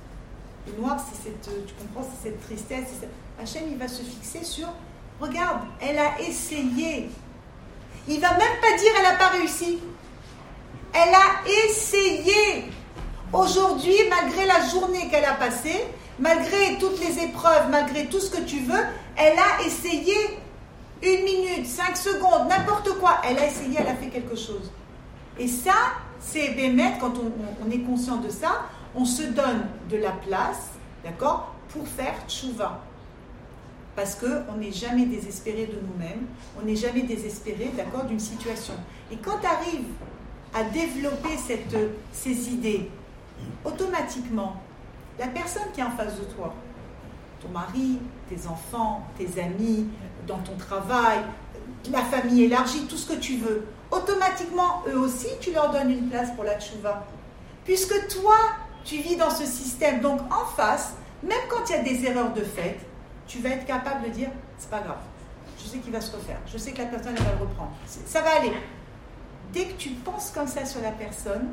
Le noir, c'est tu comprends, c'est cette tristesse. Hachem, il va se fixer sur, regarde, elle a essayé. Il ne va même pas dire, elle n'a pas réussi. Elle a essayé. Aujourd'hui, malgré la journée qu'elle a passée, malgré toutes les épreuves, malgré tout ce que tu veux, elle a essayé 1 minute, 5 secondes, n'importe quoi. Elle a essayé, elle a fait quelque chose. Et ça, c'est bémet, quand on est conscient de ça, on se donne de la place, d'accord, pour faire tchouva. Parce qu'on n'est jamais désespéré de nous-mêmes, on n'est jamais désespéré, d'accord, d'une situation. Et quand tu arrives à développer ces idées, automatiquement, la personne qui est en face de toi, ton mari, tes enfants, tes amis, dans ton travail, la famille élargie, tout ce que tu veux, automatiquement, eux aussi, tu leur donnes une place pour la tchouva. Puisque toi, tu vis dans ce système. Donc, en face, même quand il y a des erreurs de fait, tu vas être capable de dire, c'est pas grave, je sais qu'il va se refaire, je sais que la personne, elle va le reprendre, ça va aller. Dès que tu penses comme ça sur la personne,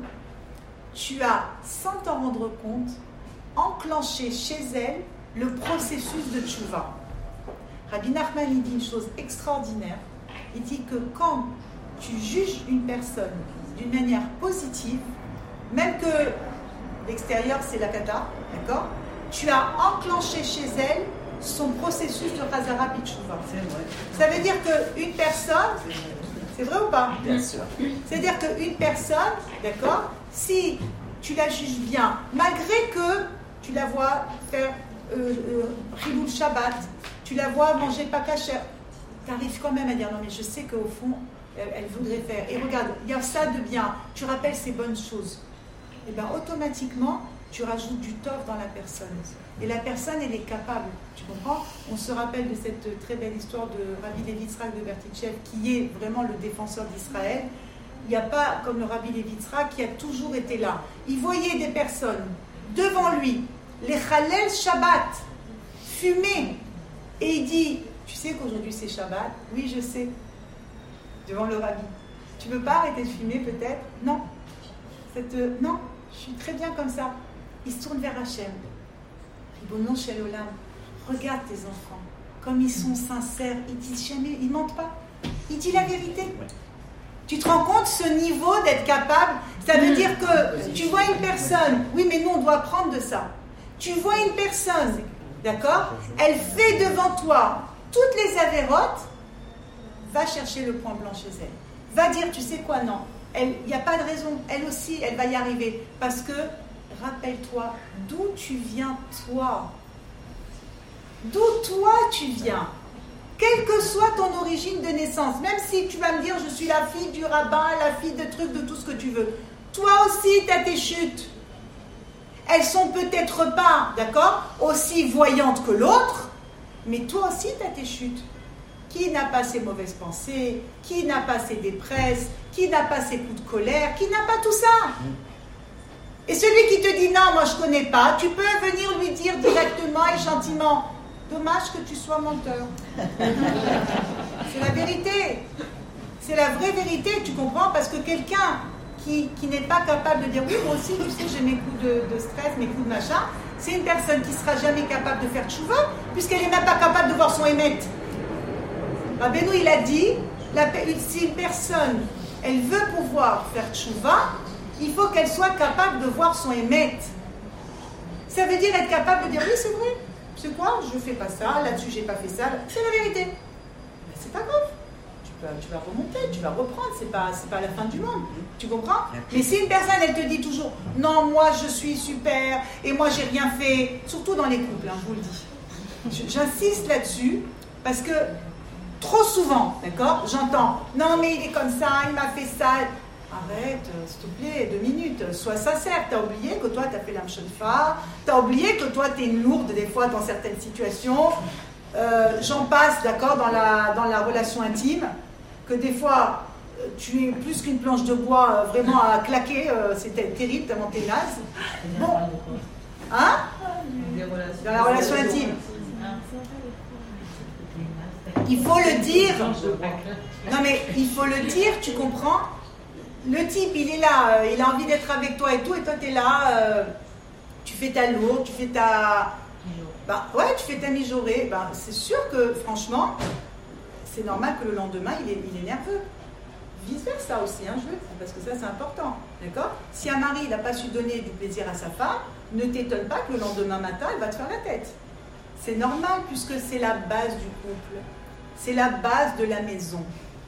tu as, sans t'en rendre compte, enclenché chez elle le processus de tchouva. Rabbi Nachman, il dit une chose extraordinaire. Il dit que quand tu juges une personne d'une manière positive, même que l'extérieur c'est la cata, d'accord, tu as enclenché chez elle son processus de Chazara Tchouva. Ça veut dire qu'une personne, c'est vrai ou pas? Bien sûr. C'est-à-dire qu'une personne, d'accord, si tu la juges bien, malgré que tu la vois faire Chilul Shabbat, tu la vois manger pas kasher, tu arrives quand même à dire non mais je sais qu'au fond elle voudrait faire, et regarde, il y a ça de bien, tu rappelles ces bonnes choses, et bien automatiquement tu rajoutes du tov dans la personne, et la personne elle est capable, tu comprends? On se rappelle de cette très belle histoire de Rabbi Levi Yitzhak de Bertitchev, qui est vraiment le défenseur d'Israël. Il n'y a pas comme le Rabbi Levi Yitzhak qui a toujours été là. Il voyait des personnes devant lui, les Chalel Shabbat, fumer, et il dit, tu sais qu'aujourd'hui c'est Shabbat? Oui, je sais. Devant le Rabbi. Tu ne peux pas arrêter de fumer peut-être? Non. Non, je suis très bien comme ça. Il se tourne vers Hachem. Ribono shel olam, regarde tes enfants, comme ils sont sincères, ils disent jamais, ils mentent pas. Ils disent la vérité. Tu te rends compte ce niveau d'être capable? Ça veut dire que tu vois une personne, oui mais nous on doit apprendre de ça. Tu vois une personne, d'accord? Elle fait devant toi toutes les avérotes, va chercher le point blanc chez elle. Va dire, tu sais quoi, non, il n'y a pas de raison, elle aussi, elle va y arriver. Parce que, rappelle-toi, d'où tu viens toi? D'où toi tu viens? Quelle que soit ton origine de naissance, même si tu vas me dire, je suis la fille du rabbin, la fille de trucs, de tout ce que tu veux. Toi aussi, tu as tes chutes. Elles sont peut-être pas, d'accord, aussi voyantes que l'autre, mais toi aussi, tu as tes chutes. Qui n'a pas ses mauvaises pensées? Qui n'a pas ses dépresses? Qui n'a pas ses coups de colère? Qui n'a pas tout ça? Et celui qui te dit non, moi je connais pas, tu peux venir lui dire directement et gentiment, dommage que tu sois menteur. C'est la vérité. C'est la vraie vérité, tu comprends? Parce que quelqu'un qui n'est pas capable de dire oui, moi aussi, tu sais, j'ai mes coups de stress, mes coups de machin, c'est une personne qui ne sera jamais capable de faire tchouva, puisqu'elle n'est même pas capable de voir son émet. Rabbeinu, il a dit, si une personne, elle veut pouvoir faire tchouva, il faut qu'elle soit capable de voir son émet. Ça veut dire être capable de dire oui, c'est vrai, c'est quoi, je ne fais pas ça, là-dessus, j'ai pas fait ça, c'est la vérité. Mais c'est pas grave. Tu vas remonter, tu vas reprendre, c'est pas la fin du monde, tu comprends? Mais si une personne, elle te dit toujours, non, moi je suis super, et moi j'ai rien fait, surtout dans les couples, hein, je vous le dis. J'insiste là-dessus, parce que trop souvent, d'accord, j'entends, non mais il est comme ça, il m'a fait ça. Arrête, s'il te plaît, 2 minutes, sois sincère, t'as oublié que toi t'as fait l'âme chenefa, t'as oublié que toi t'es une lourde des fois dans certaines situations, j'en passe, d'accord, dans la relation intime, que des fois, tu es plus qu'une planche de bois vraiment à claquer, c'était terrible, tellement t'es naze. Bon, hein? Dans la relation intime. Il faut le dire. Non mais il faut le dire, tu comprends? le type, il est là, il a envie d'être avec toi et tout, et toi, tu es là, tu fais ta lourde, tu fais ta... tu fais ta mijaurée. C'est sûr que, franchement, c'est normal que le lendemain, il est nerveux. Vice-versa aussi, parce que ça, c'est important. D'accord ? Si un mari n'a pas su donner du plaisir à sa femme, ne t'étonne pas que le lendemain matin, elle va te faire la tête. C'est normal, puisque c'est la base du couple. C'est la base de la maison. D'accord ?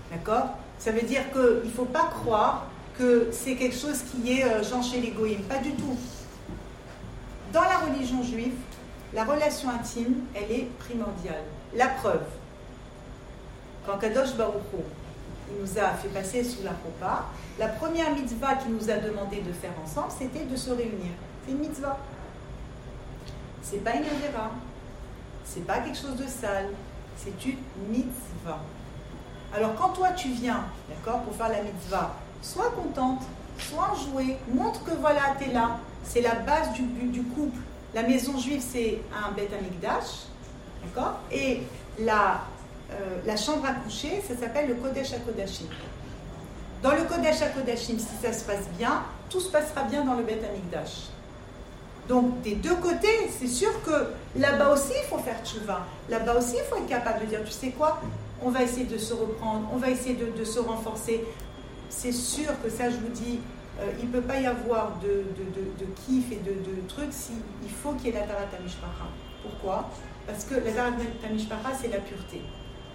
Ça veut dire qu'il ne faut pas croire que c'est quelque chose qui est genre chez les goïms. Pas du tout. Dans la religion juive, la relation intime, elle est primordiale. La preuve, quand Kadosh Baruch Hu, il nous a fait passer sous la choupa, la première mitzvah qu'il nous a demandé de faire ensemble, c'était de se réunir. C'est une mitzvah. C'est pas une avéra. C'est pas quelque chose de sale. C'est une mitzvah. Alors quand toi tu viens, d'accord, pour faire la mitzvah, sois contente, sois enjouée, montre que voilà, tu es là. C'est la base du couple. La maison juive, c'est un Beth Amikdash, d'accord, et la chambre à coucher, ça s'appelle le Kodesh HaKodashim. Dans le Kodesh HaKodashim, si ça se passe bien, tout se passera bien dans le Beth Amikdash. Donc, des deux côtés, c'est sûr que là-bas aussi, il faut faire tchouva. Là-bas aussi, il faut être capable de dire, tu sais quoi, on va essayer de se reprendre, on va essayer de se renforcer. C'est sûr que ça, je vous dis, il ne peut pas y avoir de kiff et de trucs il faut qu'il y ait la Tarat HaMishpacha. Pourquoi ? Parce que la Tarat HaMishpacha, c'est la pureté. Pourquoi ?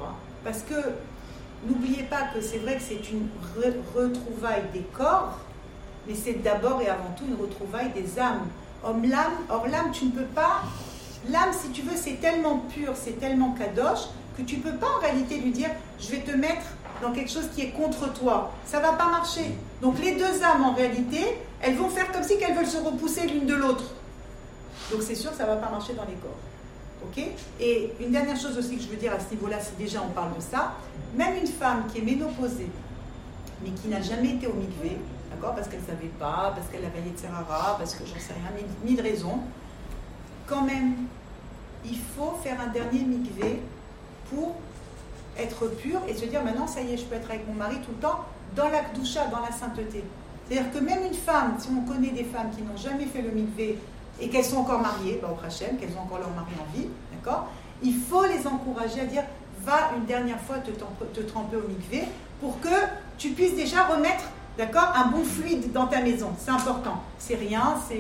Parce que n'oubliez pas que c'est vrai que c'est une retrouvaille des corps, mais c'est d'abord et avant tout une retrouvaille des âmes. Or l'âme, tu ne peux pas... L'âme, si tu veux, c'est tellement pur, c'est tellement kadosh, que tu ne peux pas en réalité lui dire « je vais te mettre dans quelque chose qui est contre toi ». Ça ne va pas marcher. Donc les deux âmes, en réalité, elles vont faire comme si qu'elles veulent se repousser l'une de l'autre. Donc c'est sûr que ça ne va pas marcher dans les corps. Okay ? Et une dernière chose aussi que je veux dire à ce niveau-là, si déjà on parle de ça, même une femme qui est ménopausée, mais qui n'a jamais été au mikvé, d'accord, parce qu'elle ne savait pas, parce qu'elle avait Yetzerara, parce que j'en sais rien, mille raisons, quand même, il faut faire un dernier mikvé pour être pur et se dire maintenant, ça y est, je peux être avec mon mari tout le temps dans la kdusha, dans la sainteté. C'est-à-dire que même une femme, si on connaît des femmes qui n'ont jamais fait le mikvé et qu'elles sont encore mariées, au Hachem, qu'elles ont encore leur mari en vie, d'accord, il faut les encourager à dire va une dernière fois te tremper au mikvé pour que tu puisses déjà remettre, d'accord, un bon fluide dans ta maison. C'est important. C'est rien, c'est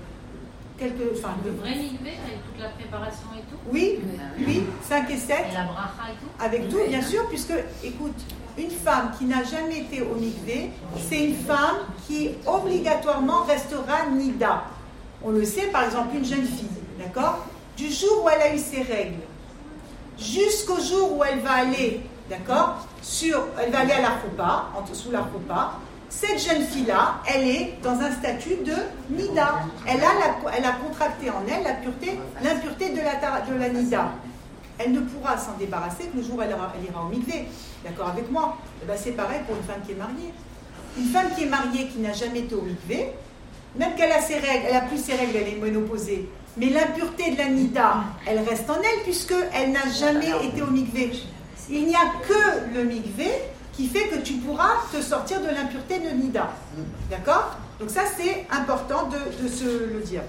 le vrai mikvé avec toute la préparation et tout. Oui, 5 et 7. Et la bracha et tout. Avec tout, bien sûr, puisque, écoute, une femme qui n'a jamais été au mikvé, c'est une femme qui obligatoirement restera nida. On le sait, par exemple, une jeune fille, d'accord, du jour où elle a eu ses règles, jusqu'au jour où elle va aller, d'accord, elle va aller à la choupa, sous la choupa, cette jeune fille-là, elle est dans un statut de nida. Elle a contracté en elle l'impureté de la nida. Elle ne pourra s'en débarrasser que le jour où elle ira au mikvé. D'accord avec moi ? Et ben c'est pareil pour une femme qui est mariée. Une femme qui est mariée, qui n'a jamais été au mikvé, même qu'elle a ses règles, elle n'a plus ses règles, elle est ménopausée. Mais l'impureté de la nida, elle reste en elle puisqu'elle n'a jamais été au mikvé. Il n'y a que le mikvé qui fait que tu pourras te sortir de l'impureté de nida. D'accord ? Donc ça, c'est important de se le dire.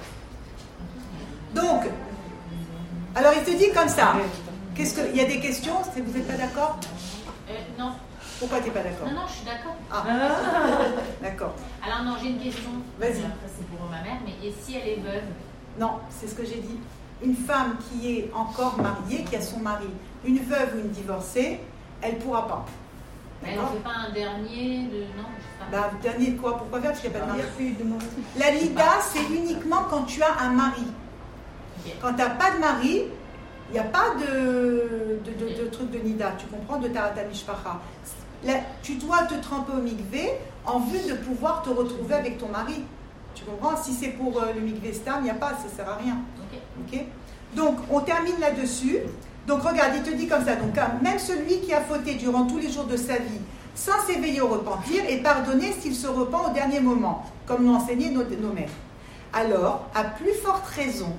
Donc, alors il te dit comme ça. Il y a des questions ? Vous n'êtes pas d'accord ? Non. Pourquoi tu n'es pas d'accord ? Non, je suis d'accord. Ah, d'accord. Alors non, j'ai une question. Vas-y. C'est pour ma mère, mais et si elle est veuve ? Non, c'est ce que j'ai dit. Une femme qui est encore mariée, qui a son mari, une veuve ou une divorcée, elle ne pourra pas. Elle ne fait pas un dernier de... Non, je sais pas. Dernier de quoi ? Pourquoi faire ? Parce qu'il n'y a pas de mari. La nida, c'est uniquement quand tu as un mari. Okay. Quand tu n'as pas de mari, il n'y a pas de truc de nida. Tu comprends ? De Tarat HaMishpacha. Tu dois te tremper au mikvé en vue de pouvoir te retrouver avec ton mari. Tu comprends ? Si c'est pour le mikvé stam, il n'y a pas, ça ne sert à rien. Okay. Donc, on termine là-dessus. Donc, regarde, il te dit comme ça. Donc, même celui qui a fauté durant tous les jours de sa vie, sans s'éveiller au repentir, est pardonné s'il se repent au dernier moment, comme l'ont enseigné nos maîtres. Alors, à plus forte raison,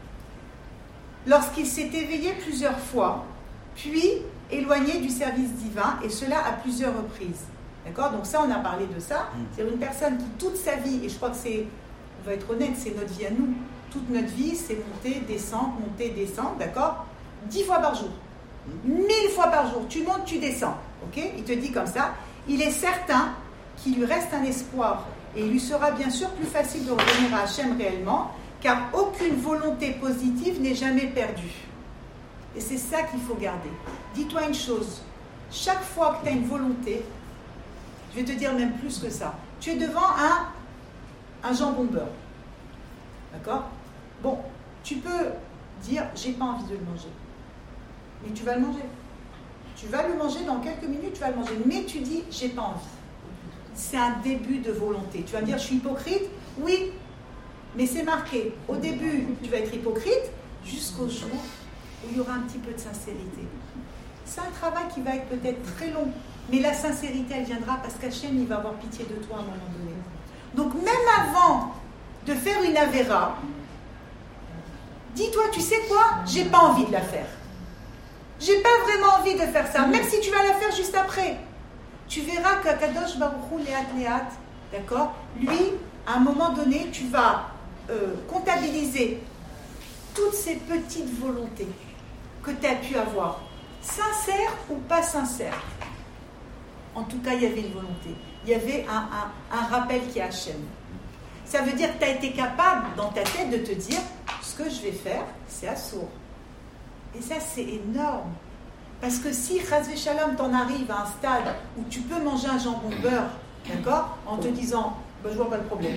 lorsqu'il s'est éveillé plusieurs fois, puis éloigné du service divin, et cela à plusieurs reprises. D'accord? Donc ça, on a parlé de ça. C'est une personne qui, toute sa vie, et je crois que c'est, on va être honnête, c'est notre vie à nous. Toute notre vie, c'est monter, descendre, d'accord? 10 fois par jour. 1000 fois par jour. Tu montes, tu descends. Ok? Il te dit comme ça. Il est certain qu'il lui reste un espoir. Et il lui sera bien sûr plus facile de revenir à Hachem réellement, car aucune volonté positive n'est jamais perdue. Et c'est ça qu'il faut garder. Dis-toi une chose. Chaque fois que tu as une volonté, je vais te dire même plus que ça. Tu es devant un jambon beurre. D'accord? Bon, tu peux dire, j'ai pas envie de le manger. Mais tu vas le manger. Tu vas le manger dans quelques minutes, tu vas le manger. Mais tu dis, j'ai pas envie. C'est un début de volonté. Tu vas me dire, je suis hypocrite? Oui. Mais c'est marqué. Au début, tu vas être hypocrite jusqu'au jour où il y aura un petit peu de sincérité. C'est un travail qui va être peut-être très long. Mais la sincérité, elle viendra parce qu'Hachem, il va avoir pitié de toi à un moment donné. Donc, même avant de faire une avéra, dis-toi, tu sais quoi? J'ai pas envie de la faire. J'ai pas vraiment envie de faire ça, même si tu vas la faire juste après. Tu verras que Kadosh Baruch Hu Léat, d'accord? Lui, à un moment donné, tu vas comptabiliser toutes ces petites volontés que tu as pu avoir, sincères ou pas sincères. En tout cas, il y avait une volonté. Il y avait un rappel qui est Hachem. Ça veut dire que tu as été capable, dans ta tête, de te dire, ce que je vais faire, c'est assourd. Et ça, c'est énorme. Parce que si, Chas v'Shalom, t'en arrives à un stade où tu peux manger un jambon beurre, d'accord, en te disant, je vois pas le problème.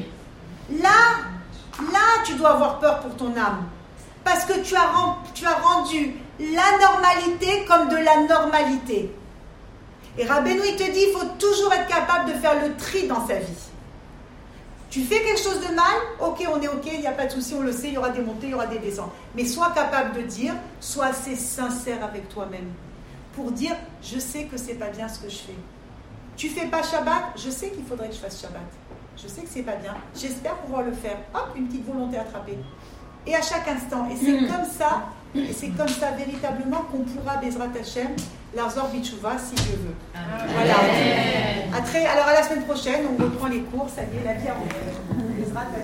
Là, tu dois avoir peur pour ton âme. Parce que tu as rendu l'anormalité comme de la normalité. Et Rabbeinu, il te dit, il faut toujours être capable de faire le tri dans sa vie. Tu fais quelque chose de mal, ok, on est ok, il n'y a pas de souci, on le sait, il y aura des montées, il y aura des descentes. Mais sois capable de dire, sois assez sincère avec toi-même. Pour dire, je sais que c'est pas bien ce que je fais. Tu fais pas Shabbat, je sais qu'il faudrait que je fasse Shabbat. Je sais que c'est pas bien, j'espère pouvoir le faire. Hop, une petite volonté attrapée. Et à chaque instant, et c'est comme ça véritablement qu'on pourra, Bezrat Hashem, l'Arzor Bitchouva, si Dieu veut. Voilà. Alors à la semaine prochaine, on reprend les cours, ça y est, la vie a repris.